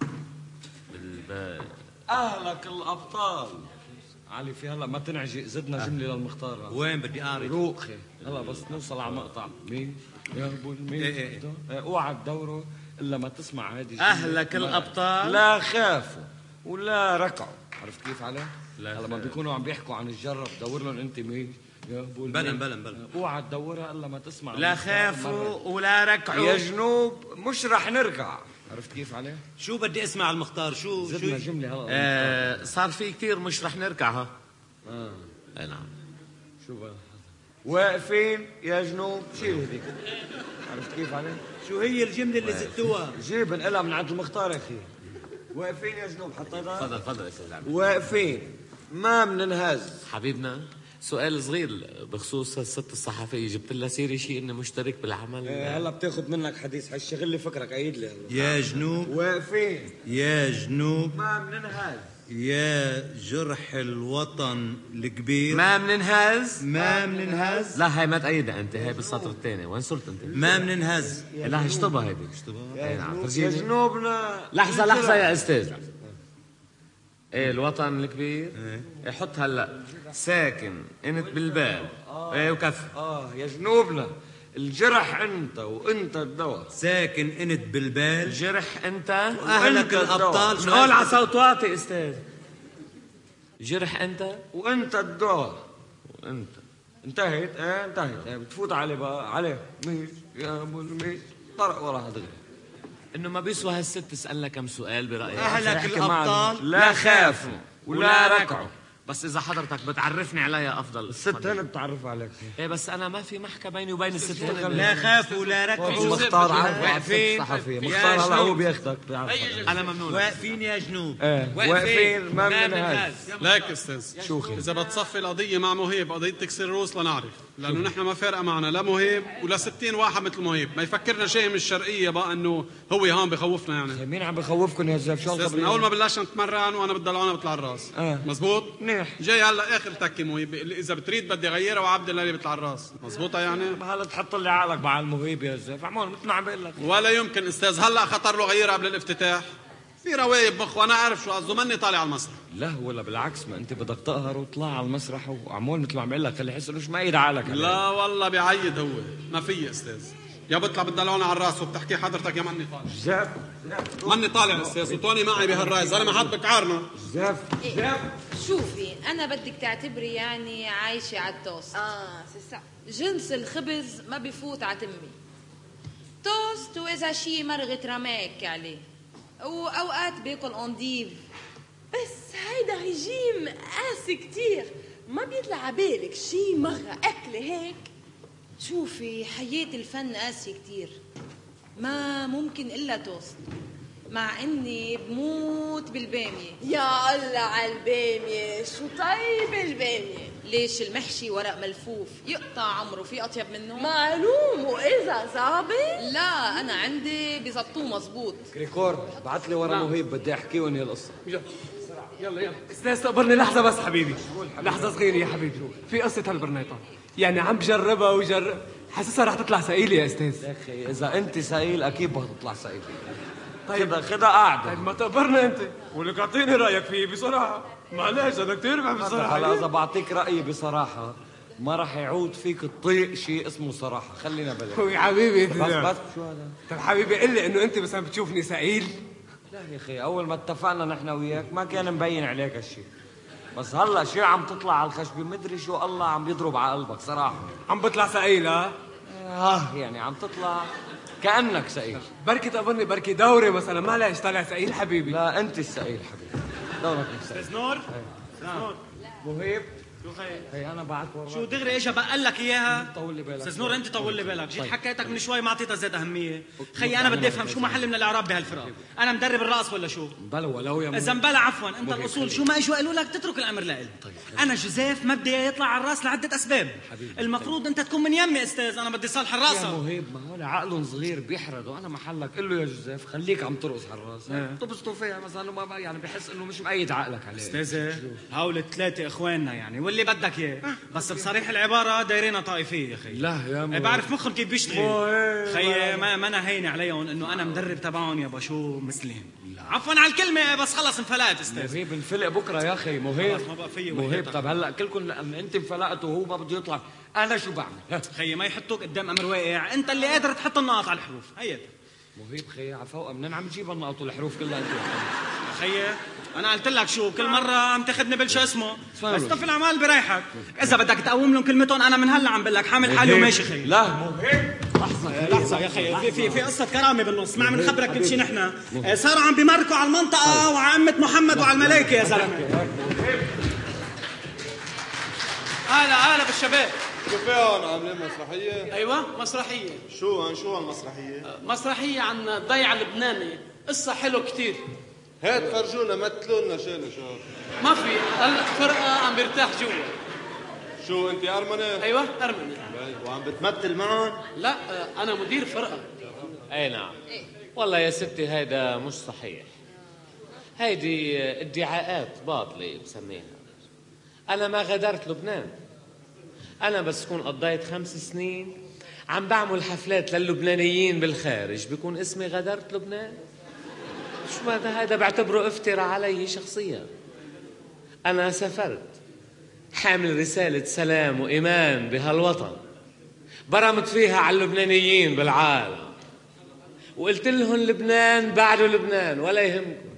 بالبال اهلك الابطال علي في هلا ما تنعجي زدنا جمله للمختار وين بدي اعرف روخي هلا بس نوصل على مقطع مين يا ابو المين إيه إيه. إيه، اوعى تدوروا الا ما تسمع هذه الجملة. أهلك ما- الأبطال. لا خافوا ولا ركعوا عرفت كيف عليه لا هلا ما خاف. بيكونوا عم بيحكوا عن الجرب دور لهم انت مين يا ابو المين بلن بلن بلن اوعى تدورها الا ما تسمع لا المختار خافوا مرة. ولا ركعوا يا جنوب مش رح نركع عرفت كيف عليه شو بدي اسمع المختار شو زدنا شو جمله هلا آه صار في كتير مش رح نركعها اه اي نعم شو بقى واقفين يا جنوب شيل هذيك عرفت كيف عليه شو هي الجمله اللي زدتوها جيب انقلها من عند المختار يا اخي واقفين يا جنوب حطيتها تفضل تفضل استاذ عبد واقفين ما بننهز حبيبنا سؤال صغير بخصوص الست الصحفيه جبت لها سيري شيء انه مشترك بالعمل إيه هلا بتاخذ منك حديث حيشغل لي فكرك عيد لي هلا يا جنوب واقفين يا جنوب ما بننهز يا جرح الوطن الكبير ما مننهز ما مننهز لا هاي ما تأيدها انت هاي بالسطر الثاني وين صرت انت ما مننهز لا اشطبها هيدي اي نعم يا فرجيني جنوبنا لحظة لحظة يا استاذ ايه الوطن الكبير ايه حط هلا ساكن انت بالبال ايه وكفي اه يا جنوبنا الجرح انت وانت الدواء ساكن انت بالبال الجرح انت واهلك الابطال شو نقول على صوت واطي استاذ جرح انت وانت الدواء وانت انتهت ايه انتهت ايه بتفوت عليه بقى عليه ميش يا ابو الميش طرق وراها دغري. انه ما بيسوى هالست تسألها كم سؤال برأيك؟ اهلك الابطال لا خافوا ولا ركعوا، بس اذا حضرتك بتعرفني عليها افضل. الست هنا بتعرف عليك. ايه بس انا ما في محكى بيني وبين الست هنا. لا خافوا ولا ركعوا. مختار واقفين مختار هلا هو بياخدك. انا ممنون. واقفين يا جنوب. ايه واقفين ما من هذا. ليك استاذ شوخي اذا بتصفي القضيه مع مهيب قضيه تكسير الروس لنعرف، لانه نحن ما فارقه معنا لا مهيب ولا ستين واحد مثل مهيب، ما يفكرنا شيء من الشرقيه بقى انه هو هون بخوفنا. يعني مين عم بخوفكم يا زلمه؟ شو من اول ما بلشنا نتمرن وانا بالدلعونه بطلع الراس. آه. مزبوط منيح. جاي هلا اخر تكي مهيب اذا بتريد بدي اغيرها وعبد الله اللي بيطلع الراس. مزبوطه يعني هلا تحط لي عقلك مع المهيب يا زلمه عمول مثل ما عم بقول لك. ولا يمكن استاذ هلا خطر له غيرها قبل الافتتاح. في روايب مخ وانا عارف شو قصده مني طالع على المسرح. لا ولا بالعكس ما انت بدك تقهر وتطلع على المسرح وعمول مثل ما عم بقول لك خلي يحس انه ما يد عقلك. لا والله بعيد هو ما في استاذ يا بطلع بالدلعونه على الراس وبتحكي حضرتك يا مني طالع. زاف مني طالع استاذ وتوني معي بهالراي زلمه حبك عارنا. زاف زاف شوفي انا بدك تعتبري يعني عايشه على التوست. اه سي سا. جنس الخبز ما بفوت على تمي. توست واذا شي مرغة رماك عليه، واوقات باكل انديف. بس هيدا ريجيم قاسي كتير، ما بيطلع عبالك شي مرة أكل هيك؟ شوفي حياة الفن قاسي كتير، ما ممكن إلا توست، مع إني بموت بالبامية. يا الله على البامية، شو طيب البامية؟ ليش المحشي ورق ملفوف يقطع عمره في أطيب منه؟ معلوم، وإذا ظابط؟ لا أنا عندي بزبطوه مزبوط. كريكور بعت لي ورا مهيب بدي أحكي وني القصة. يلا يلا استاذ صبرني لحظة بس حبيبي، لحظة صغيرة يا حبيبي. في قصة هالبرنيطة يعني عم بجربها وجرب حاسسها رح تطلع سئيلة يا استاذ. يا أخي إذا أنت سئيل أكيد بتطلع سئيل. طيب خدها قاعدة. طيب ما تقبرنا أنت ولك أعطيني رأيك فيه بصراحة. معلش أنا كتير بحب الصراحة. هلا إذا بعطيك رأيي بصراحة ما راح يعود فيك تطيق شيء اسمه صراحة. خلينا بلاش. هو يا حبيبي بس بس شو هذا؟ طيب حبيبي قل لي إنه أنت مثلا بتشوفني سئيل. لا يا أخي أول ما اتفقنا نحن وياك ما كان مبين عليك هالشيء، بس هلا شيء عم تطلع على الخشبة مدري شو الله عم يضرب على قلبك صراحة. عم بطلع سئيل ها؟ اه يعني عم تطلع كأنك سئيل. بركي تقبرني بركي دوري مثلا ما ليش طالع سئيل حبيبي. لا أنت السئيل حبيبي دورك مش سئيل. استاذ نور نور مهيب شو خير؟ هي أنا بعت ورا شو دغري اجى بقول لك اياها؟ طول لي بالك استاذ نور انت طول لي بالك، جيت طيب. حكيتك من شوي ما اعطيتها زيت اهميه. خيي انا بدي افهم شو محل من الاعراب بهالفرقه؟ انا مدرب الرقص ولا شو؟ بلا ولو يا اذا بلا عفوا انت الاصول شو ما اجوا قالوا لك تترك الامر لإلي. طيب. انا جوزيف ما بدي يطلع على الراس لعده اسباب. حبيبي. المفروض انت تكون من يمي استاذ، انا بدي صالح الراس. يا مهيب ما هو عقلهم صغير بيحرد وانا محلك قل له يا جوزيف خليك عم ترقص على الراس. اه. تبسطوا فيها مثلا ما يعني بحس انه مش مقيد عقلك عليه. استاذ هول الثلاثه اخواننا يعني واللي بدك اياه، بس بصريح العباره دايرينها طائفيه يا خي. لا يا مو بعرف مخهم كيف بيشتغل. خي ما ما انا هين عليهم انه انا مدرب تبعهم يا بشو مثلهم. عفوا على الكلمه بس خلص انفلقت استاذ. مهيب انفلق بكره يا اخي مهيب. ما بقى فيي مهيب طب هلا كلكم لان انت انفلقت وهو ما بده يطلع انا شو بعمل؟ خي ما يحطوك قدام امر واقع، انت اللي قادر تحط النقط على الحروف. هيدا مهيب خي على فوق منين عم تجيب النقط والحروف كلها انت؟ خي انا قلت لك شو كل مره عم تاخذني بالشو اسمه بس طف العمال بريحك. اذا بدك تقوم لهم كلمتهم انا من هلا عم بقول لك حامل حالي وماشي خي. لا مهيب لحظه لحظه يا خي في في في قصه كرامه بالنص ما عم نخبرك كل شيء. نحن صاروا عم بيمركوا على المنطقه وعلى أمة محمد وعلى الملائكه يا زلمه. هلا هلا بالشباب. شو في هون عاملين مسرحية؟ ايوه مسرحية. شو عن شو هالمسرحية؟ مسرحية عن الضيعة اللبناني، قصة حلو كتير. هات فرجونا مثلوا لنا شيء شو. ما في هلا فرقة عم بيرتاح جوا. شو انت أرمنة؟ ايوه أرمنة. وعم بتمثل معهم؟ لا أنا مدير فرقة. اي نعم. والله يا ستي هيدا مش صحيح. هيدي ادعاءات باطلة بسميها. أنا ما غادرت لبنان. أنا بس كون قضيت خمس سنين عم بعمل حفلات للبنانيين بالخارج بيكون اسمي غادرت لبنان؟ شو هذا؟ هذا بعتبره افتراء علي شخصيا. أنا سافرت حامل رسالة سلام وإيمان بهالوطن، برمت فيها على اللبنانيين بالعالم وقلت لهم لبنان بعده لبنان ولا يهمكم.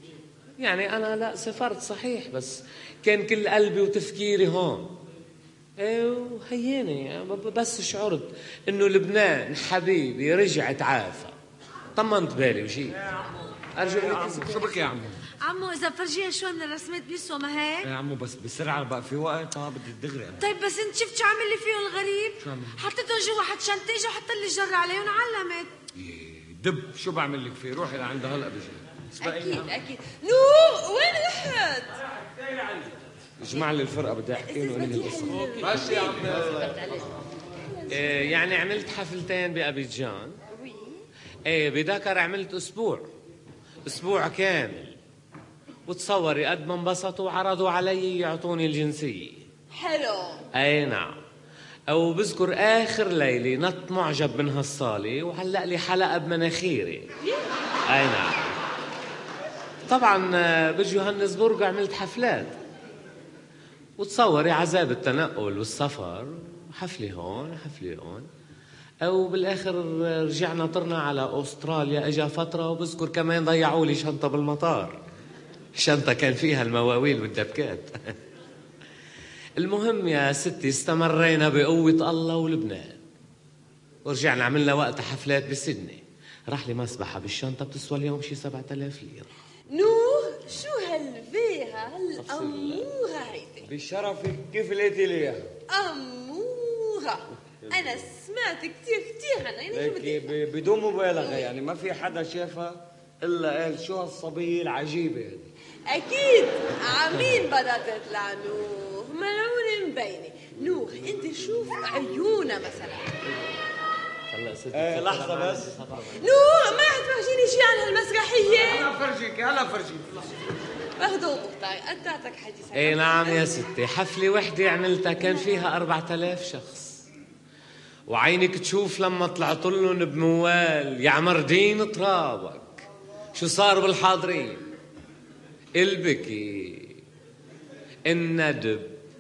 يعني أنا لا سافرت صحيح بس كان كل قلبي وتفكيري هون. ايه وهياني بس شعرت انه لبنان حبيبي رجع تعافى طمنت بالي وشي. ارجو لك شو بك يا عمو؟ عمو اذا فرجيها شوي من الرسمات بيسوى ما هيك؟ يا عمو بس بسرعه بقى في وقت اه بدي دغري انا. طيب بس انت شفت شو عامل لي فيهم الغريب؟ شو عمل؟ حطيتهم جوا حط شنطيجه وحط لي جره عليهم علمت. دب شو بعمل لك فيه؟ روحي لعند هلا بيجي. اكيد اكيد. نور وين رحت؟ اجمع لي الفرقه بدي احكي له انهي القصه. ماشي يا عمي. إيه يعني عملت حفلتين بأبيجان. ايه بدكر عملت اسبوع اسبوع كامل وتصوري قد ما انبسطوا وعرضوا علي يعطوني الجنسيه. حلو. اي نعم. او بذكر اخر ليله نط معجب من هالصاله وعلق لي حلقه بمناخيري. اي نعم. طبعا بجوهانسبورغ عملت حفلات وتصوري عذاب التنقل والسفر حفلة هون حفلة هون. او بالاخر رجعنا طرنا على استراليا اجا فتره وبذكر كمان ضيعوا لي شنطه بالمطار. شنطه كان فيها المواويل والدبكات. المهم يا ستي استمرينا بقوه الله ولبنان ورجعنا عملنا وقت حفلات بسيدني. راح لي مسبحه بالشنطه بتسوى اليوم شي سبعة آلاف ليره. نور شو هالفيها هالاموره هيدي؟ بشرفك كيف لقيتي لي اياها؟ اموره. أنا سمعت كتير كتير عنها يعني شو بدي ب- بدون مبالغة يعني ما في حدا شافها إلا قال شو هالصبية العجيبة هذه. أكيد عمين بدها تطلع نور ملعونة مبينة. نور أنت شوف عيونها مثلا. هلا ستي ايه لحظة بس. نور ما رح تفرجيني شيء عن هالمسرحية؟ أنا فرجيك هلا فرجيك. مهضوم مختار قطعتك حديثك. ايه نعم يا ستي حفلة وحدة عملتها كان فيها أربعة آلاف شخص وعينك تشوف لما طلعت لهم بموال يا عمردين ترابك شو صار بالحاضرين. البكي الندب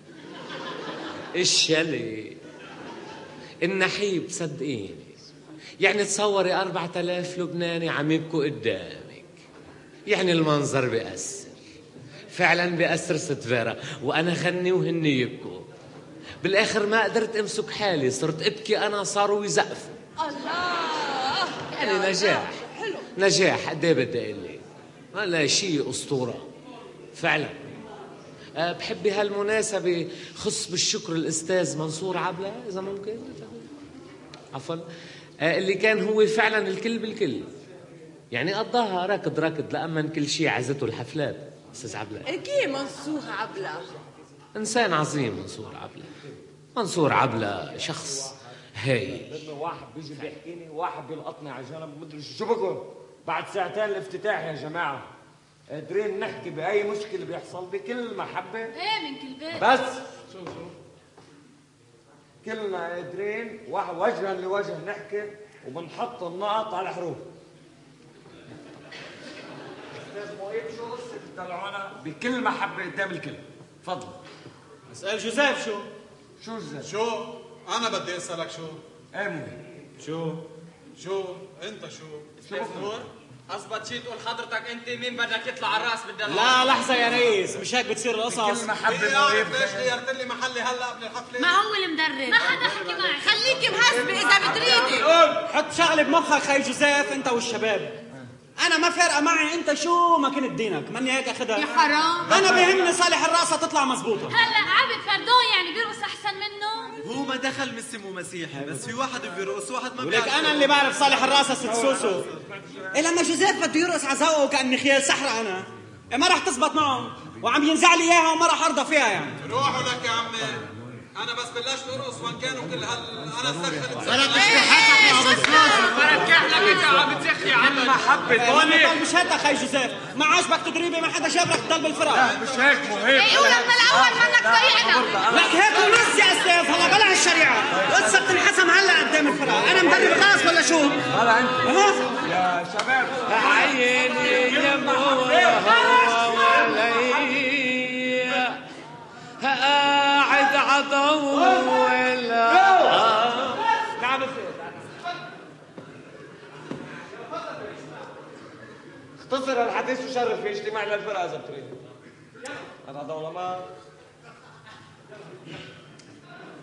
الشلي النحيب صدقيني. يعني تصوري أربعة آلاف لبناني عم يبكوا قدامك. يعني المنظر بيأثر فعلا بيأثر ست فيرا. وأنا غني وهن يبكوا. بالاخر ما قدرت امسك حالي صرت ابكي انا صاروا يزقفوا. الله يعني نجاح حلو. نجاح قد ايه بدي اقول لك. هلا شيء اسطوره فعلا. أه بحب بهالمناسبه خص بالشكر الاستاذ منصور عبله اذا ممكن عفوا أه اللي كان هو فعلا الكل بالكل. يعني قضاها ركض ركض لأمن كل شيء عزته الحفلات استاذ عبله. اكيد منصور عبله انسان عظيم منصور عبله. منصور عبله شخص هايل. واحد بيجي بيحكيني واحد بيلقطني على جنب مدري شو بكون. بعد ساعتين الافتتاح يا جماعه قادرين نحكي باي مشكله بيحصل بكل محبه. ايه من كل بيت. بس شو شو كلنا قادرين واحد وجها لوجه نحكي وبنحط النقط على الحروف. استاذ مهيب شو قصه الدلعونه بكل محبه قدام الكل. تفضل. اسال جوزيف شو؟ شو جوزيف؟ شو؟ أنا بدي أسألك شو؟ ايه مهيب؟ شو؟ شو؟ أنت شو؟ استاذ نور اثبت شي تقول حضرتك انت مين بدك يطلع على الراس بالدلع. لا لحظه يا ريس مش هيك بتصير القصص. بكل محبه مهيب ليش غيرت لي محلي هلا قبل الحفله؟ ما هو المدرب. ما حدا حكي معي. خليكي محاسبه اذا بتريدي. حط شغله بمخك خي جوزيف انت والشباب. انا ما فارقه معي انت شو ما كنت دينك ماني هيك اخذها. يا حرام. انا بيهمني صالح الراسه تطلع مزبوطه. هلا عابد فردون يعني بيرقص احسن منه. هو ما دخل مسلم ومسيحي بس في واحد بيرقص واحد ما ولك انا اللي بعرف صالح الراسه ست سوسو. إيه لما جوزيف بده يرقص على ذوقه وكاني خيال سحره انا إيه ما راح تزبط معه وعم ينزع لي اياها وما راح ارضى فيها يعني. روحوا لك يا عمي. أنا بس بلشت أرقص وان كانوا كل هال أنا سخنت. ولا تشكحك يا ابو سلاسل. بركح لك انت عم بتزخ يا عم. محبه هون مش هيك خي جوزيف. ما عاجبك تدريبي ما حدا جاب لك تضل بالفرقه. لا مش هيك مهيب. ايه ولما الاول منك ضيعنا. لك هيك ونص يا استاذ هلا بلا هالشريعه. قصه بتنحسم هلا قدام الفرقه. انا مدرب خاص ولا شو؟ هلا انت يا شباب عيني يا قاعد عطول. نعم اختصر الحديث وشرف في اجتماع للفرقه اذا بتريد. انا دولة ما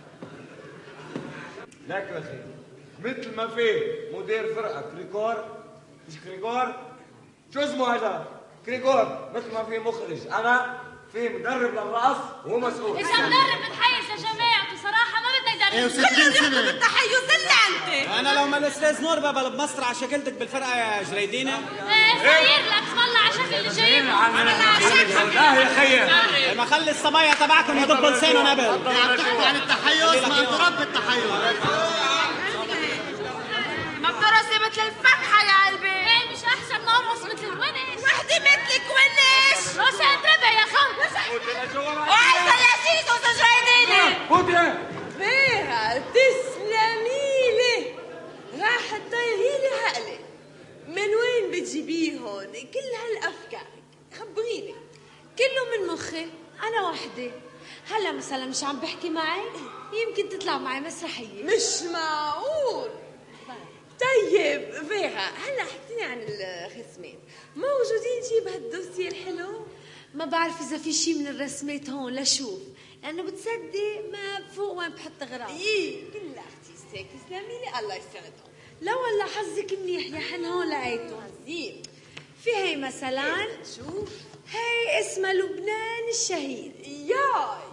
لك يا اخي مثل ما في مدير فرقه كريكور مش كريكور شو اسمه هذا؟ كريكور مثل ما في مخرج انا في مدرب للرقص وهو مسؤول. اذا مدرب متحيز يا جماعه بصراحه ما بدنا ايه ندرب. وستين سنة بالتحيز الا انت. انا لو ما الاستاذ نور بابا بمسرح شكلتك بالفرقه يا جريدينه. ايه صاير لك والله على شكل اللي جايبه. انا على شكل لا يا خيي ما خلي الصبايا تبعكم يضبوا لسانهم قبل. بتحكوا عن التحيز ما ضرب بالتحيز. ما بترقصي مثل الفتحه يا قلبي. ايه مش احسن نرقص مثل الونش؟ وحده مثلك ونش. راسي انتبه يا خو. وعايزه لذيذ وسجايديني. فوتي فيها تسلمي لي. راح تطيري لي عقلي. من وين بتجيبيهم كل هالافكار؟ خبريني. كله من مخي انا وحده. هلا مثلا مش عم بحكي معي يمكن تطلع معي مسرحيه. مش معقول. طيب فيرا هلا حكيني عن الخصمين موجودين شي بهالدوسيه الحلو؟ ما بعرف اذا في شي من الرسمات هون لشوف لانه بتصدق ما بفوق وين بحط غراض. ايه كل اختي ستيك تسلمي لي الله يسعدهم. لا والله حظك منيح يا حن هون لقيته. عظيم. في هي مثلا شوف هي اسمها لبنان الشهيد. ياي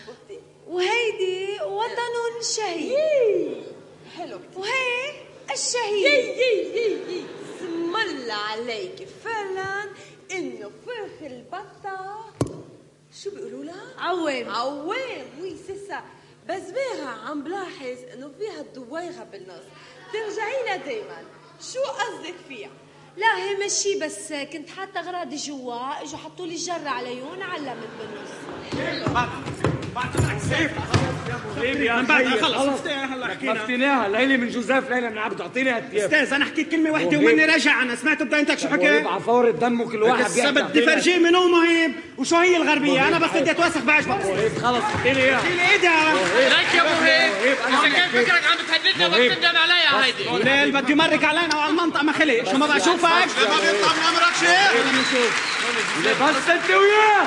وهيدي وطن الشهيد. حلو. وهي الشهيد. يي يي يي يي اسم الله عليك فعلا انه فرخ البطه شو بيقولوا لها؟ عوام. عوام وي سيسا. بس بيها عم بلاحظ انه فيها الدويغه بالنص. ترجعي لها دايما. شو قصدك فيها؟ لا هي ماشي بس كنت حاطه اغراضي جوا اجوا حطوا لي الجره عليهم علمت بالنص. بعد سيف من بعد خلص هلا حكينا مفتيناها ليلي من جوزيف ليلى من عبد اعطيني هالثياب. استاذ انا حكيت كلمه واحده وماني راجع. انا سمعت بدايتك شو حكيت؟ على فور الدم وكل واحد هسه بدي فرجيه من هو مهيب وشو هي الغربيه. انا بس بدي اتوسخ بعجبك. مهيب خلص احكي لي اياها. احكي لي ايدها. ليك يا مهيب اذا كان فكرك عم بتهددنا ما بتندم عليها هيدي. ليل بدي مرك علينا وعلى المنطقه ما خلق. شو ما بشوفك؟ ما بيطلع من امرك شيء. يلا بنشوف. بس انت وياه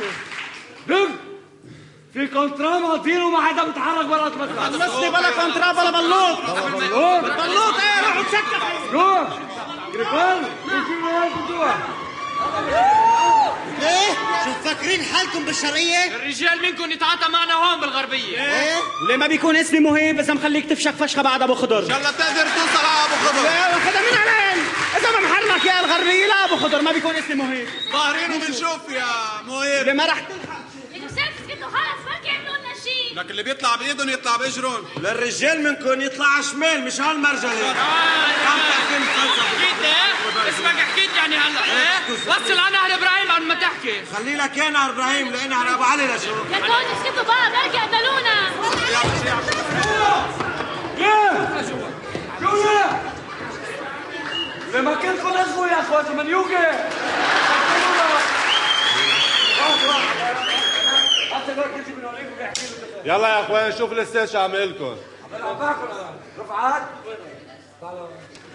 دق في كونترا ماضيين وما حدا بيتحرك برا المسرح. خلصني بلا كونترا بلا بلوط. بلوط بلوط ايه روحوا تسكر. روح كريكول ايه شو فاكرين حالكم بالشرقيه؟ الرجال منكم يتعاطى معنا هون بالغربيه. ايه ليه ما بيكون اسمي مهيب اذا مخليك تفشك فشخه بعد ابو خضر؟ ان شاء الله تقدر توصل على ابو خضر. لا واخدها من علين. اذا ما محرمك يا الغربيه لا ابو خضر ما بيكون اسمي مهيب. ظاهرين وبنشوف يا مهيب. ليه ما رح تلحق؟ انتوا سكتوا خلص ما كيعملوا لنا شيء. لك اللي بيطلع بايدهم يطلع باجرهم. للرجال منكم يطلع على شمال مش هالمرجله. حكيت ايه؟ اسمك حكيت يعني هلا ايه؟ وصل عن اهل ابراهيم قبل ما تحكي. خلي لك ايانا ابراهيم لقينا على ابو علي لشو. يا كون اسكتوا بقى بركي قتلونا. شو يا لما كنتوا نزلوا يا اخواتي من يوكي. يلا يا اخوان شوف الاستاذ شو عامل لكم. عم باكل انا رفعات تعالوا.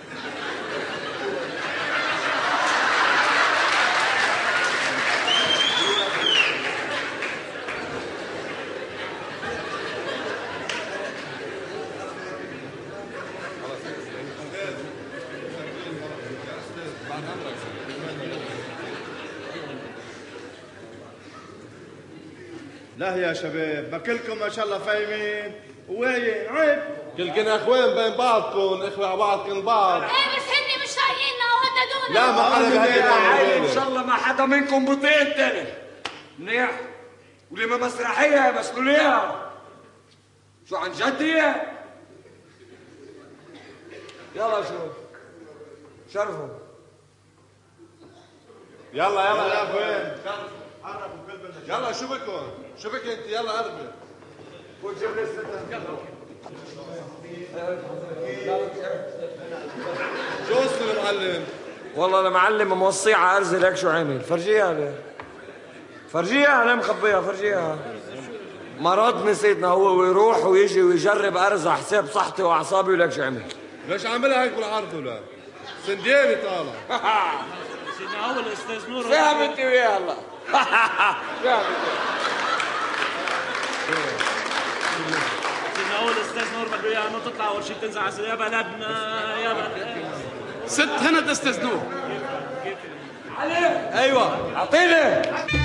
لا يا شباب ما كلكم ما شاء الله فاهمين وين عيب. كلكم اخوان بين بعضكم اخوة على بعضكم بعض. ايه بس هني مش طايقيننا وهددونا. لا ما حدا بهدد. ان شاء الله ما حدا منكم بطيء الثاني. منيح ولما مسرحيه مسؤوليه. شو عن جد هي؟ يلا شوف شرفوا. يلا يلا يا اخوان حركوا كل بدك. يلا شو بكم؟ شو بك انت يلا قربي. خذ جيب لي الستة. شو اسمه المعلم؟ والله المعلم موصيه على ارزي لك شو عمل. فرجيها ليه فرجيها انا مخبيها فرجيها. مرض نسيتنا هو ويروح ويجي ويجرب ارزة حساب صحتي واعصابي ولك شو عمل. ليش عاملها هيك بالعرض ولا؟ سندياني طالع. سيدنا اول استاذ نور فهمت وياه هلا. سيدنا اول استاذ نور صبري يا ما تطلع اول شيء تنزعز يا بلدنا يا بلدنا. ست هنا تستاذنوه. علي ايوه اعطيني.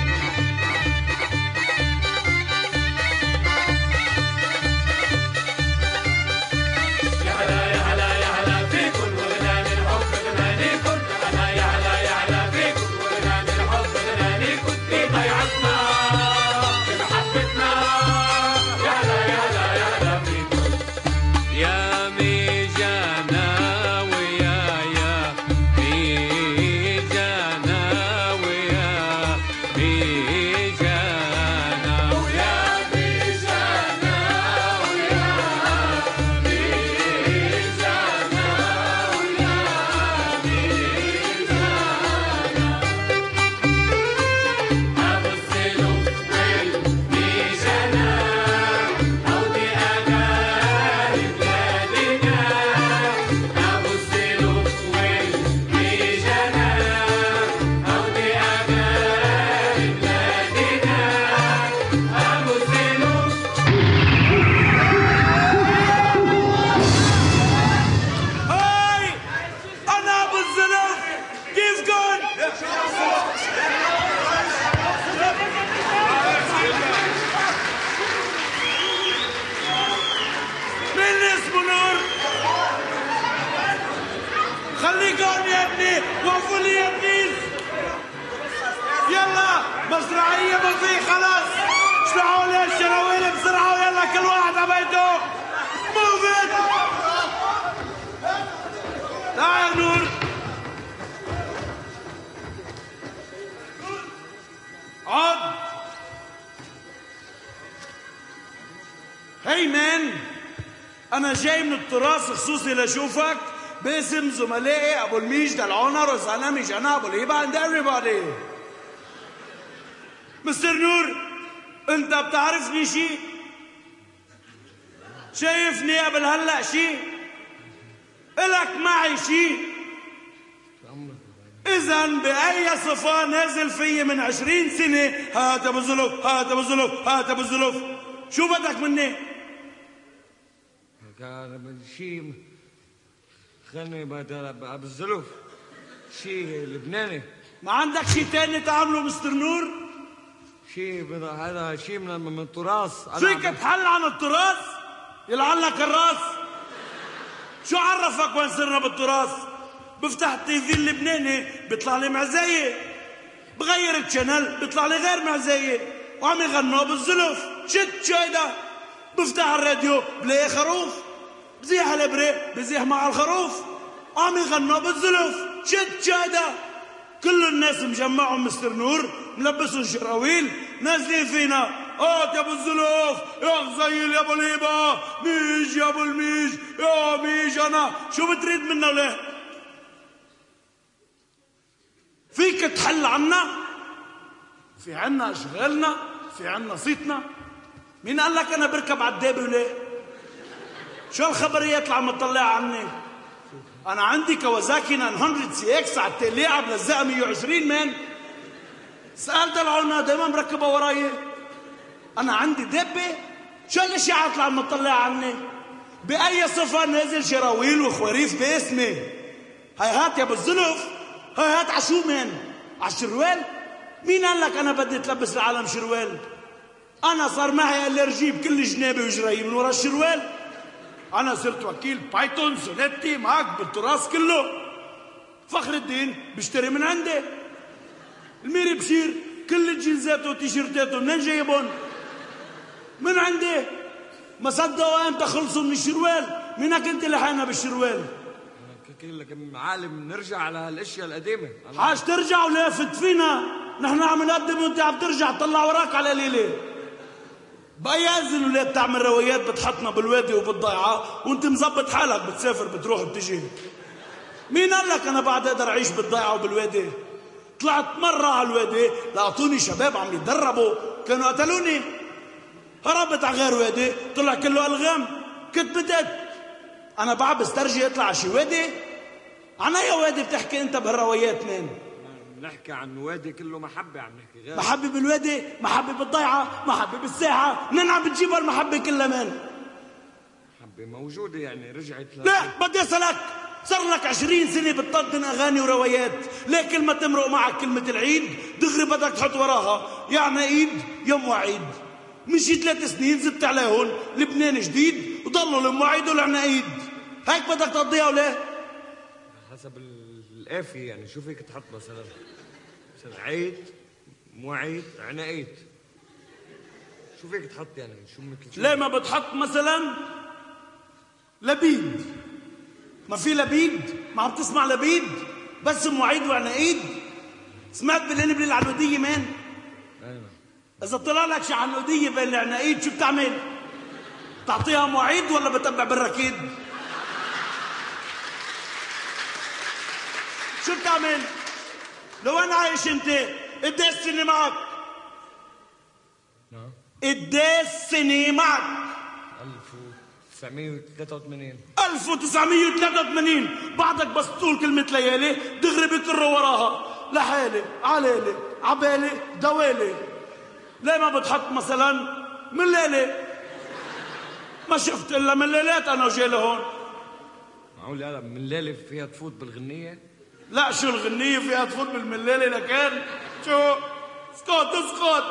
مزرعية ما في خلاص. اشلحوا لي الشراويل بسرعة ويلا كل واحد على بيته. موفت. تعال يا نور. عد. هي مان، أنا جاي من التراث خصوصي لشوفك باسم زملائي أبو الميج دلعونر وسلامي جناب والهيبة عند everybody. مستر نور، انت بتعرفني شي؟ شايفني قبل هلا شي؟ الك معي شي؟ اذا باي صفة نازل فيي من عشرين سنة؟ هات ابو زلف، هات ابو زلف، هات ابو زلف. شو بدك مني؟ كان شي خلني ابو الزلف شي لبناني. ما عندك شي تاني تعمله مستر نور؟ شي هذا شي من من التراث. فيك تحل عن التراث؟ يلعن لك الراس. شو عرفك وين صرنا بالتراث؟ بفتح التيفي اللبناني بيطلع لي معزية، بغير الشانل بيطلع لي غير معزية وعم يغنوا بالزلف. شت شو هيدا؟ بفتح الراديو بلاقي خروف، بزيح الابرة بزيح مع الخروف وعم يغنوا بالزلف. شت شو هيدا؟ كل الناس مجمعهم مستر نور ملبسوا الشراويل نازلين فينا. اه يا ابو الزلوف، يا غزيل، يا ابو الهيبه، ميج يا ابو الميج، يا ميج انا. شو بتريد منا ليه؟ فيك تحل عنا؟ في عنا اشغالنا، في عنا صيتنا. مين قال لك انا بركب عالدابه وليه؟ شو الخبريات اللي عم تطلع عني؟ انا عندي كوازاكي تسعمية سي اكس على التقليعه بلزقها مية وعشرين مان. سأل دلعونا دايما مركبها وراي. انا عندي دبه. شو الاشاعات اللي عم تطلع عني؟ باي صفه نازل شراويل وخواريف باسمي؟ هاي هات يا ابو الزلف، هاي هات عشو مان؟ عالشروال؟ مين قال لك انا بدي اتلبس العالم شروال؟ انا صار معي الرجي بكل جنابي وجري من ورا الشروال. أنا صرت وكيل بايثون سونيتي معك بالتراث كله. فخر الدين بيشتري من عندي. الميري بشير كل الجينزات والتيشيرتات منين جايبهم؟ من عندي. ما صدقوا امتى خلصوا من الشروال. مينك انت اللي حانا بالشروال؟ انا لك معالم نرجع على هالاشياء القديمه. حاج ترجع ولافت فينا. نحن عم نقدم وانت عم ترجع طلع وراك على ليله. بأي أذن الولاد تعمل روايات بتحطنا بالوادي وبالضيعة وانت مزبط حالك بتسافر بتروح بتجي. مين قال لك أنا بعد أقدر أعيش بالضيعة وبالوادي؟ طلعت مرة على الوادي لقطوني شباب عم يتدربوا كانوا قتلوني. هربت على غير وادي طلع كله ألغام. كنت بدأت أنا بعد بسترجي أطلع على شي وادي. عن أي وادي بتحكي أنت بهالروايات مين؟ نحكي عن وادي كله محبة. عم نحكي غير محبة بالوادي، محبة بالضيعة، محبة بالساحة. منين عم بتجيب هالمحبة كلها مان؟ محبة موجودة يعني رجعت ل... لا بدي اسألك، صار لك عشرين سنة بتطنن أغاني وروايات، ليه كل ما تمرق معك كلمة العيد دغري بدك تحط وراها يا عيد يا مواعيد؟ من شي ثلاث سنين زدت عليهم لبنان جديد وضلوا المواعيد والعنايد، هيك بدك تقضيها ولا؟ حسب القافية يعني، شو فيك تحط مثلا؟ مثلا عيد مواعيد عنايد، شو فيك تحط يعني؟ شو مثل شو؟ ليه ما بتحط مثلا لبيد؟ ما في لبيد؟ ما عم تسمع لبيد؟ بس مواعيد وعنايد؟ سمعت بالانبلي العنودية مان؟ ايوه. إذا طلع لك شي عنودية بين العنايد شو بتعمل؟ تعطيها مواعيد ولا بتبع بالركيد؟ شو بتعمل؟ لوين عايش انت؟ قديش سنة معك؟ نعم قديش سنة معك؟ ألف وتسعمية وثلاثة وثمانين. ألف وتسعمية وثلاثة وثمانين، بعدك بس تقول كلمة ليالي دغري بكروا وراها لحالي علالي عبالي دوالي. ليه ما بتحط مثلا من ليلة؟ ما شفت إلا من ليلات أنا وجاي لهون. معقول لا من ليلة فيها تفوت بالغنية؟ لا شو الغنية فيها تفوت بالمليلة لكان شو؟ اسكت اسكت.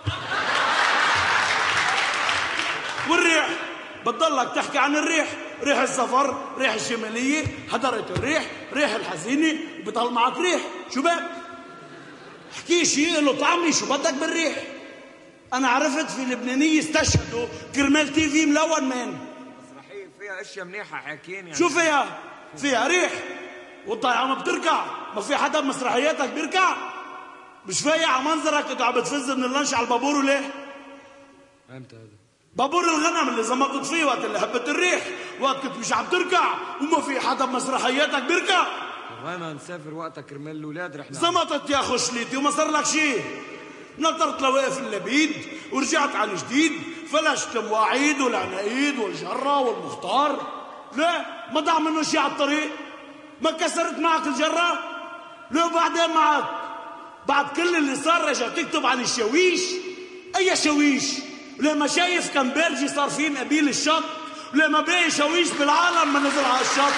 والريح بتضلك تحكي عن الريح، ريح السفر، ريح الشمالية، حضرت الريح، ريح الحزينة، بضل معك ريح، شو بك؟ احكي شيء له طعمي، شو بدك بالريح؟ أنا عرفت في لبنانية استشهدوا كرمال تي في ملون مان. مسرحية فيها أشياء منيحة حاكين يعني. شو فيها؟ فيها ريح والضيعة ما بتركع، ما في حدا بمسرحياتك بيركع؟ مش فايق على منظرك كنت عم بتفز من اللانش على البابور وليه؟ امتى هذا؟ بابور الغنم اللي زمطت فيه وقت اللي هبت الريح، وقت كنت مش عم تركع وما في حدا بمسرحياتك بيركع. وانا نسافر وقتها كرمال الاولاد رح نعمل. زمطت يا خشليتي وما صار لك شيء، نطرت لواقف اللبيد ورجعت عن جديد، فلشت المواعيد والعنايد والجرة والمختار. لا ما ضاع منه شيء على الطريق، ما كسرت معك الجرة؟ لو بعدين معك بعد كل اللي صار رجع تكتب عن الشاويش؟ اي شاويش؟ لما شايف كمبرجي صار فيه مقابيل الشط، لما باقي شاويش بالعالم ما نزل على الشط.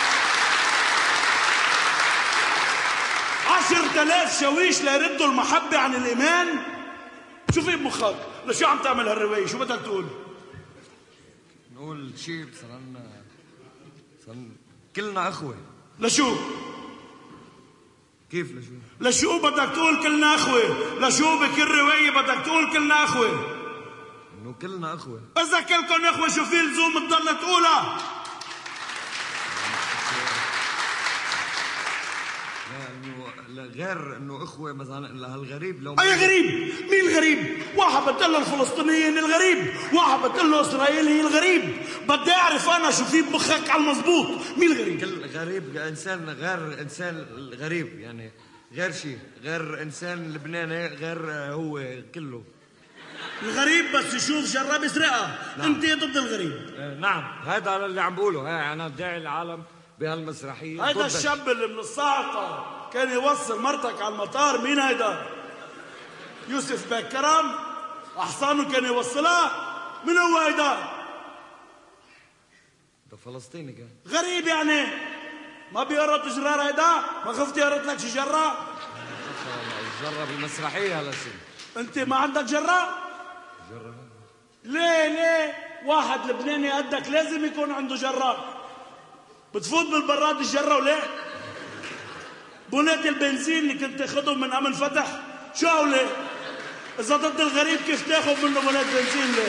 عشر تلاف شاويش ليردوا المحبة عن الإيمان. شو في بمخك؟ لشو عم تعمل هالرواية؟ شو بدك تقول؟ نقول شيء صرنا صرنا كلنا أخوة. لشو؟ كيف لشو؟ لشو بدك تقول كلنا أخوة؟ لشو بكل رواية بدك تقول كلنا أخوة؟ إنه كلنا أخوة. إذا كلكم أخوة شو في لزوم تضل تقولها؟ غير انه اخوه مثلا لهالغريب لو اي غريب؟ مين الغريب؟ واحد بتقول له الفلسطينيين الغريب، واحد بتقول له اسرائيلي الغريب، بدي اعرف انا شو في بمخك على المضبوط، مين الغريب؟ كل غريب انسان غير انسان غريب يعني غير شيء، غير انسان لبناني غير هو كله الغريب بس يشوف جرب يسرقها. نعم. انت ضد الغريب. آه نعم هذا اللي عم بقوله، هاي انا بدعي العالم بهالمسرحيه. هيدا الشاب اللي من الصاعقه كان يوصل مرتك على المطار، مين هيدا؟ يوسف بك كرم؟ احصانه كان يوصلها؟ من هو هيدا؟ ده فلسطيني كان غريب يعني ما بيقرط جرار هيدا؟ ما خفت يقرط لك شي جره؟ جره بالمسرحيه هلا شيء. انت ما عندك جره؟ جره ليه ليه؟ واحد لبناني قدك لازم يكون عنده جره. بتفوت بالبراد الجره وليه؟ بولات البنزين اللي كنت تاخذهم من امن فتح شو هولي؟ اذا ضد الغريب كيف تاخذ منه بولات بنزين ليه؟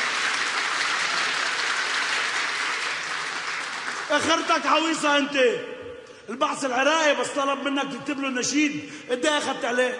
اخرتك عويصه انت. البعث العراقي بس طلب منك تكتب له نشيد، قد ايه اخذت عليه؟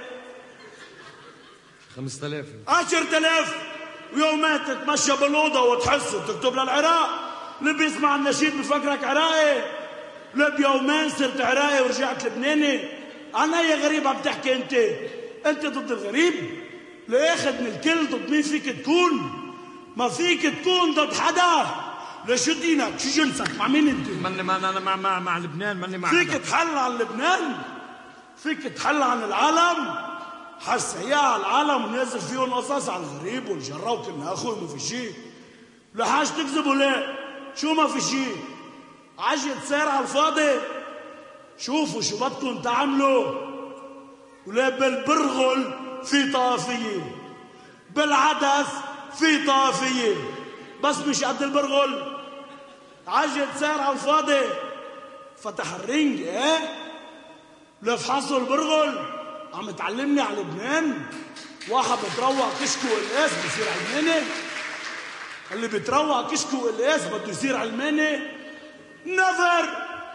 خمسة آلاف عشرة آلاف ويومات تتمشى بالاوضه وتحسه تكتب للعراق. اللي بيسمع النشيد بفكرك عراقي. لا بيومين صرت عراقي ورجعت لبناني. عن اي غريب عم تحكي انت؟ انت ضد الغريب؟ لا اخذ من الكل، ضد مين فيك تكون؟ ما فيك تكون ضد حدا. لشو دينك؟ شو جنسك؟ مع مين انت؟ ماني مع انا مع مع, مع لبنان، ماني مع فيك تحل عن لبنان؟ فيك تحل عن العالم؟ حس اياه العالم ونازل فيهم قصص على الغريب والجره وكنا اخوه وما في شيء. لحاج تكذبوا ليه؟ شو ما في شيء؟ عجل سير على الفاضي. شوفوا شو بدكم تعملوا. ولا بالبرغل في طافية، بالعدس في طافية، بس مش قد البرغل. عجل سير على الفاضي. فتح الرنج ايه؟ لفحصوا البرغل. عم تعلمني على لبنان؟ واحد بتروع كشكو والقاس بصير علماني؟ اللي بتروع كشكو والقاس بده يصير علماني؟ نفر.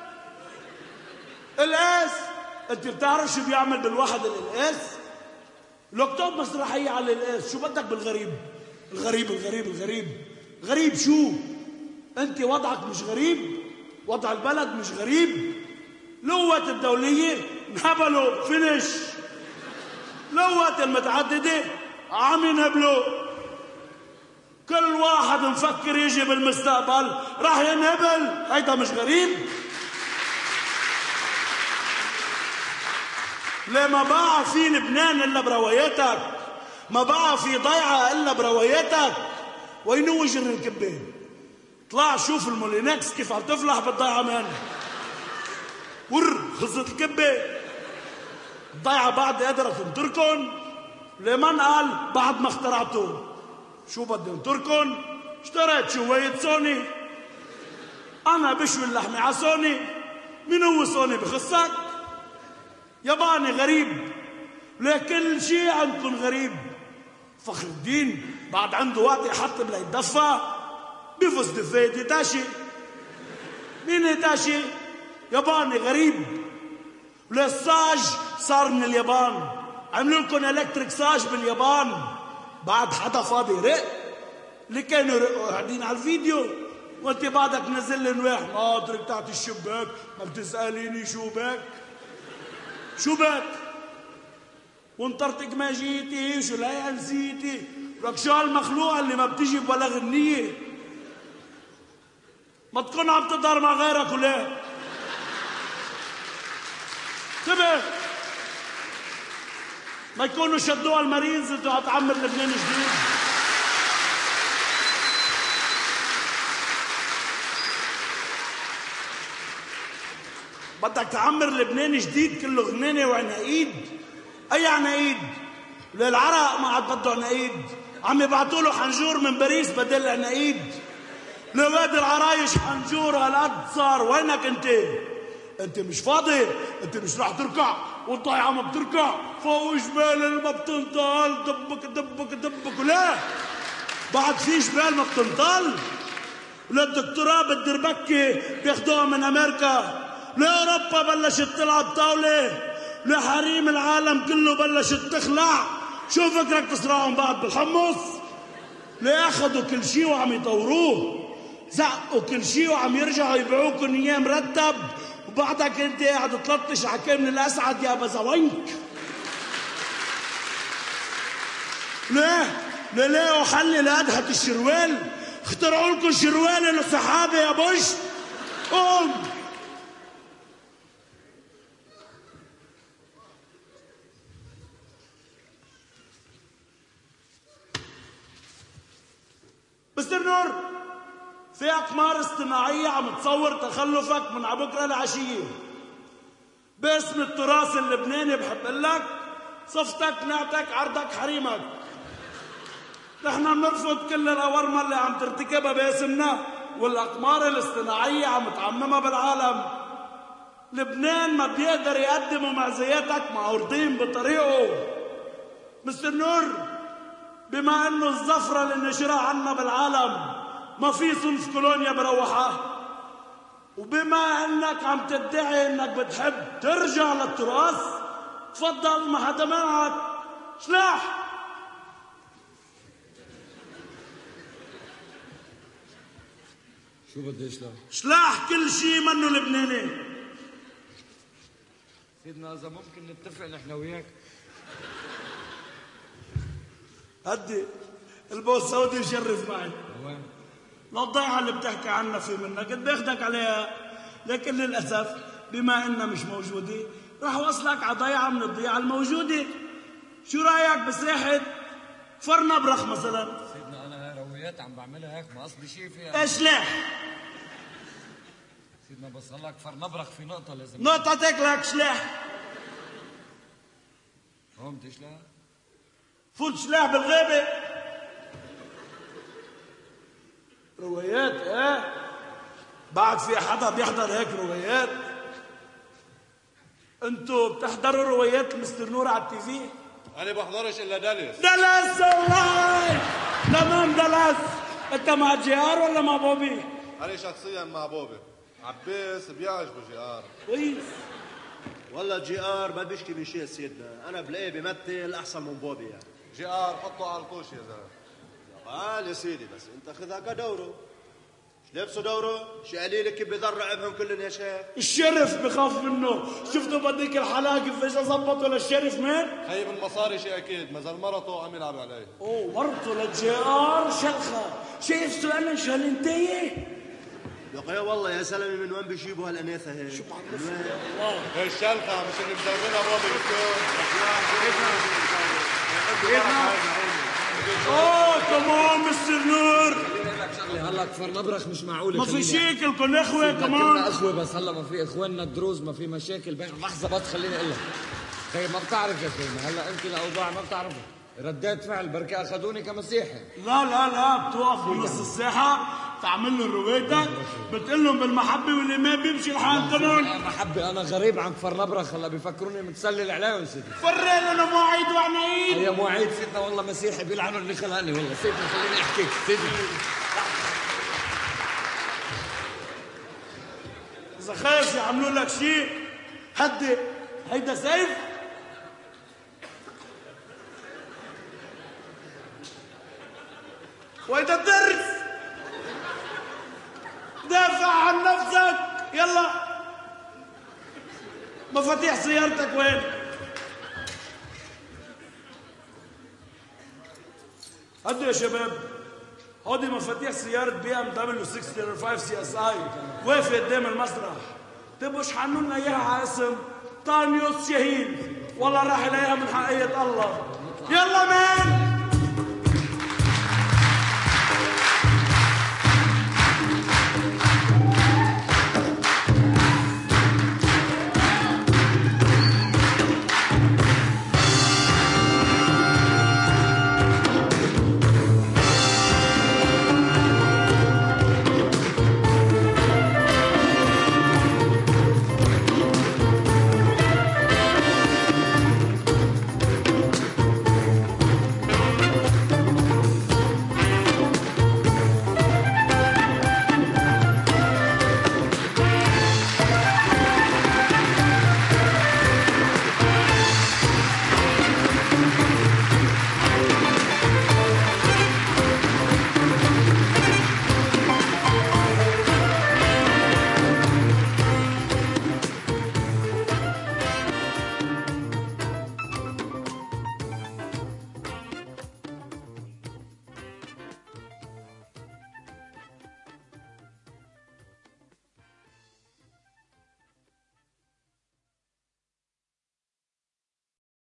القاس، انت بتعرف شو بيعمل بالواحد القاس؟ لوكتوب مسرحية على القاس. شو بدك بالغريب؟ الغريب الغريب الغريب غريب شو؟ انت وضعك مش غريب؟ وضع البلد مش غريب؟ لوة الدولية نهبلوا فينش. لوة المتعددة عم ينهبلوا. كل واحد مفكر يجي بالمستقبل راح ينهبل. هيدا مش غريب؟ ليه ما بقى في لبنان الا برواياتك؟ ما بقى في ضيعة الا برواياتك؟ وين هو جر الكبه؟ طلع شوف المولينكس كيف عم تفلح بالضيعة مان. ور خلصت الكبه. الضيعة بعد قادرة تنطركن؟ لمن قال بعد ما اخترعته؟ شو بدي انطركن؟ اشتريت شوية سوني. انا بشوي اللحمة على سوني. مين هو سوني بخصك؟ ياباني غريب. ليه كل شيء عندكم غريب؟ فخر الدين بعد عنده وقت يحطم ليتدفى بفوز دفاية يتاشي. مين يتاشي؟ ياباني غريب. ليه الصاج صار من اليابان؟ عملوا لكم الكتريك صاج باليابان. بعد حدا فاضي رق؟ اللي كانوا يرقوا قاعدين على الفيديو وانت بعدك نزل لي نواح ناطرك تحت الشباك. ما بتسأليني شو بك؟ شو بك؟ وانطرتك ما جيتي شو لا نسيتي؟ لك شو هالمخلوقة اللي ما بتجي ولا غنية؟ ما تكون عم تظهر مع غيرك ولا؟ انتبه ما يكونوا شدوها المارينز انتوا عم تعمر لبنان جديد. بدك تعمر لبنان جديد كله غنانة وعناقيد. اي عناقيد؟ للعرق ما عاد بده عناقيد. عم يبعتوا له حنجور من باريس بدل عناقيد. لوادي العرايش حنجور هالقد صار. وينك انت؟ انت مش فاضي. انت مش رح تركع والضيعة ما بتركع فوق جبال اللي ما بتنطل. دبك دبك دبك. ولا بعد في جبال ما بتنطل؟ ولا الدكتوراه بالدربكة بياخدوها من امريكا؟ لأوروبا بلشت تلعب طاولة؟ لحريم العالم كله بلشت تخلع؟ شو فكرك تصرعهم بعد بالحمص؟ ليه أخذوا كل شيء وعم يطوروه؟ زقوا كل شيء وعم يرجعوا يبيعوكم إياه مرتب وبعدك أنت قاعد تلطش على كامل الأسعد يا بزوينك. ليه؟ ليه ليه وحلي لأدهة الشروال؟ اخترعوا لكم شروال له سحابة يا بوش. قوم مستر نور. في أقمار اصطناعية عم تصور تخلفك من عبكرة العشية باسم التراث اللبناني. بحب لك صفتك نعتك عرضك حريمك. نحن بنرفض كل الأورمة اللي عم ترتكبها باسمنا والأقمار الاصطناعية عم تعممها بالعالم. لبنان ما بيقدر يقدم معزياتك معروضين بطريقه. مستر نور بما انه الزفرة اللي نشرها عنا بالعالم ما في صنف كولونيا بروحها وبما انك عم تدعي انك بتحب ترجع للتراث تفضل ما حدا معك. سلاح شو بدي سلاح؟ سلاح كل شيء منه لبناني. سيدنا اذا ممكن نتفق نحن وياك. هدي البوس سودي يشرف معي. وين؟ للضيعة اللي بتحكي عنها في منها كنت باخدك عليها لكن للأسف بما إنها مش موجودة راح وصلك على ضيعة من الضيعة الموجودة. شو رأيك بساحة فرنبرخ مثلا؟ سيدنا أنا رويات عم بعملها هيك ما قصدي شيء فيها. إيش لح؟ سيدنا بس هلا كفر نبرخ في نقطة لازم نقطة تاكلك سلاح. فهمت شلاح؟ فوت سلاح بالغابة. روايات ايه؟ بعد في حدا بيحضر هيك روايات؟ انتوا بتحضروا روايات مستر نور على التي في؟ انا بحضرش الا دلس. دلس والله تمام دلس. انت مع جي ار ولا مع بوبي؟ انا شخصيا مع بوبي. عباس بيعجبه جي ار. كويس. والله جي ار ما بيشكي من شيء سيدنا، انا بلاقيه بيمثل احسن من بوبي يعني. جي ار حطه على الطوش يا زلمه. قال يا سيدي بس انت خذها كدوره. لبسوا دوره، شي قليل كيف بيضرع بهم كلهم يا شيخ. الشرف بخاف منه، شفتوا بديك الحلاقه كيف اجى ظبطوا للشرف مين؟ هي بالمصاري شيء اكيد، ما زال مرته عم يلعب عليه. اوه مرته للجي ار شلخه، شايف سؤالنا شو هالانتيه؟ يا والله يا زلمه من وين بيجيبوا هالاناثه هيك؟ شو بعرف والله هي الشلخه مش اللي مزودينها بوبي اوه كمان مستر نور. هلا كفر نبرخ مش معقولة. ما في شكلكم اخوة كمان. كنا اخوة بس هلا ما في اخواننا الدروز ما في مشاكل بين لحظة بس خليني اقول لك. طيب ما بتعرف يا اخوي هلا انت الاوضاع ما بتعرفها. ردات فعل بركي اخذوني كمسيحي. لا لا لا بتوقف بنص الساحة تعمل لهم رويتك بتقول لهم بالمحبة واللي ما بيمشي الحال كمان. محبة انا غريب عن كفر نبرخ هلا بيفكروني متسلل عليهم سيدي. فري لنا مواعيد وعنايد. يا مواعيد سيدنا والله مسيحي بيلعنوا اللي خلقني والله سيدنا خليني احكيك سيدي. إذا خايف يعملوا لك شيء هدي هيدا سيف. وهيدا الدرس. دافع عن نفسك يلا. مفاتيح سيارتك وين؟ هدوا يا شباب هودي مفاتيح سيارة بي ام دبليو ستة خمسة سي اس اي واقفة قدام المسرح. تبقوا شحنوا لنا اياها على اسم طانيوس شاهين والله راح يلاقيها من حقية الله. يلا مان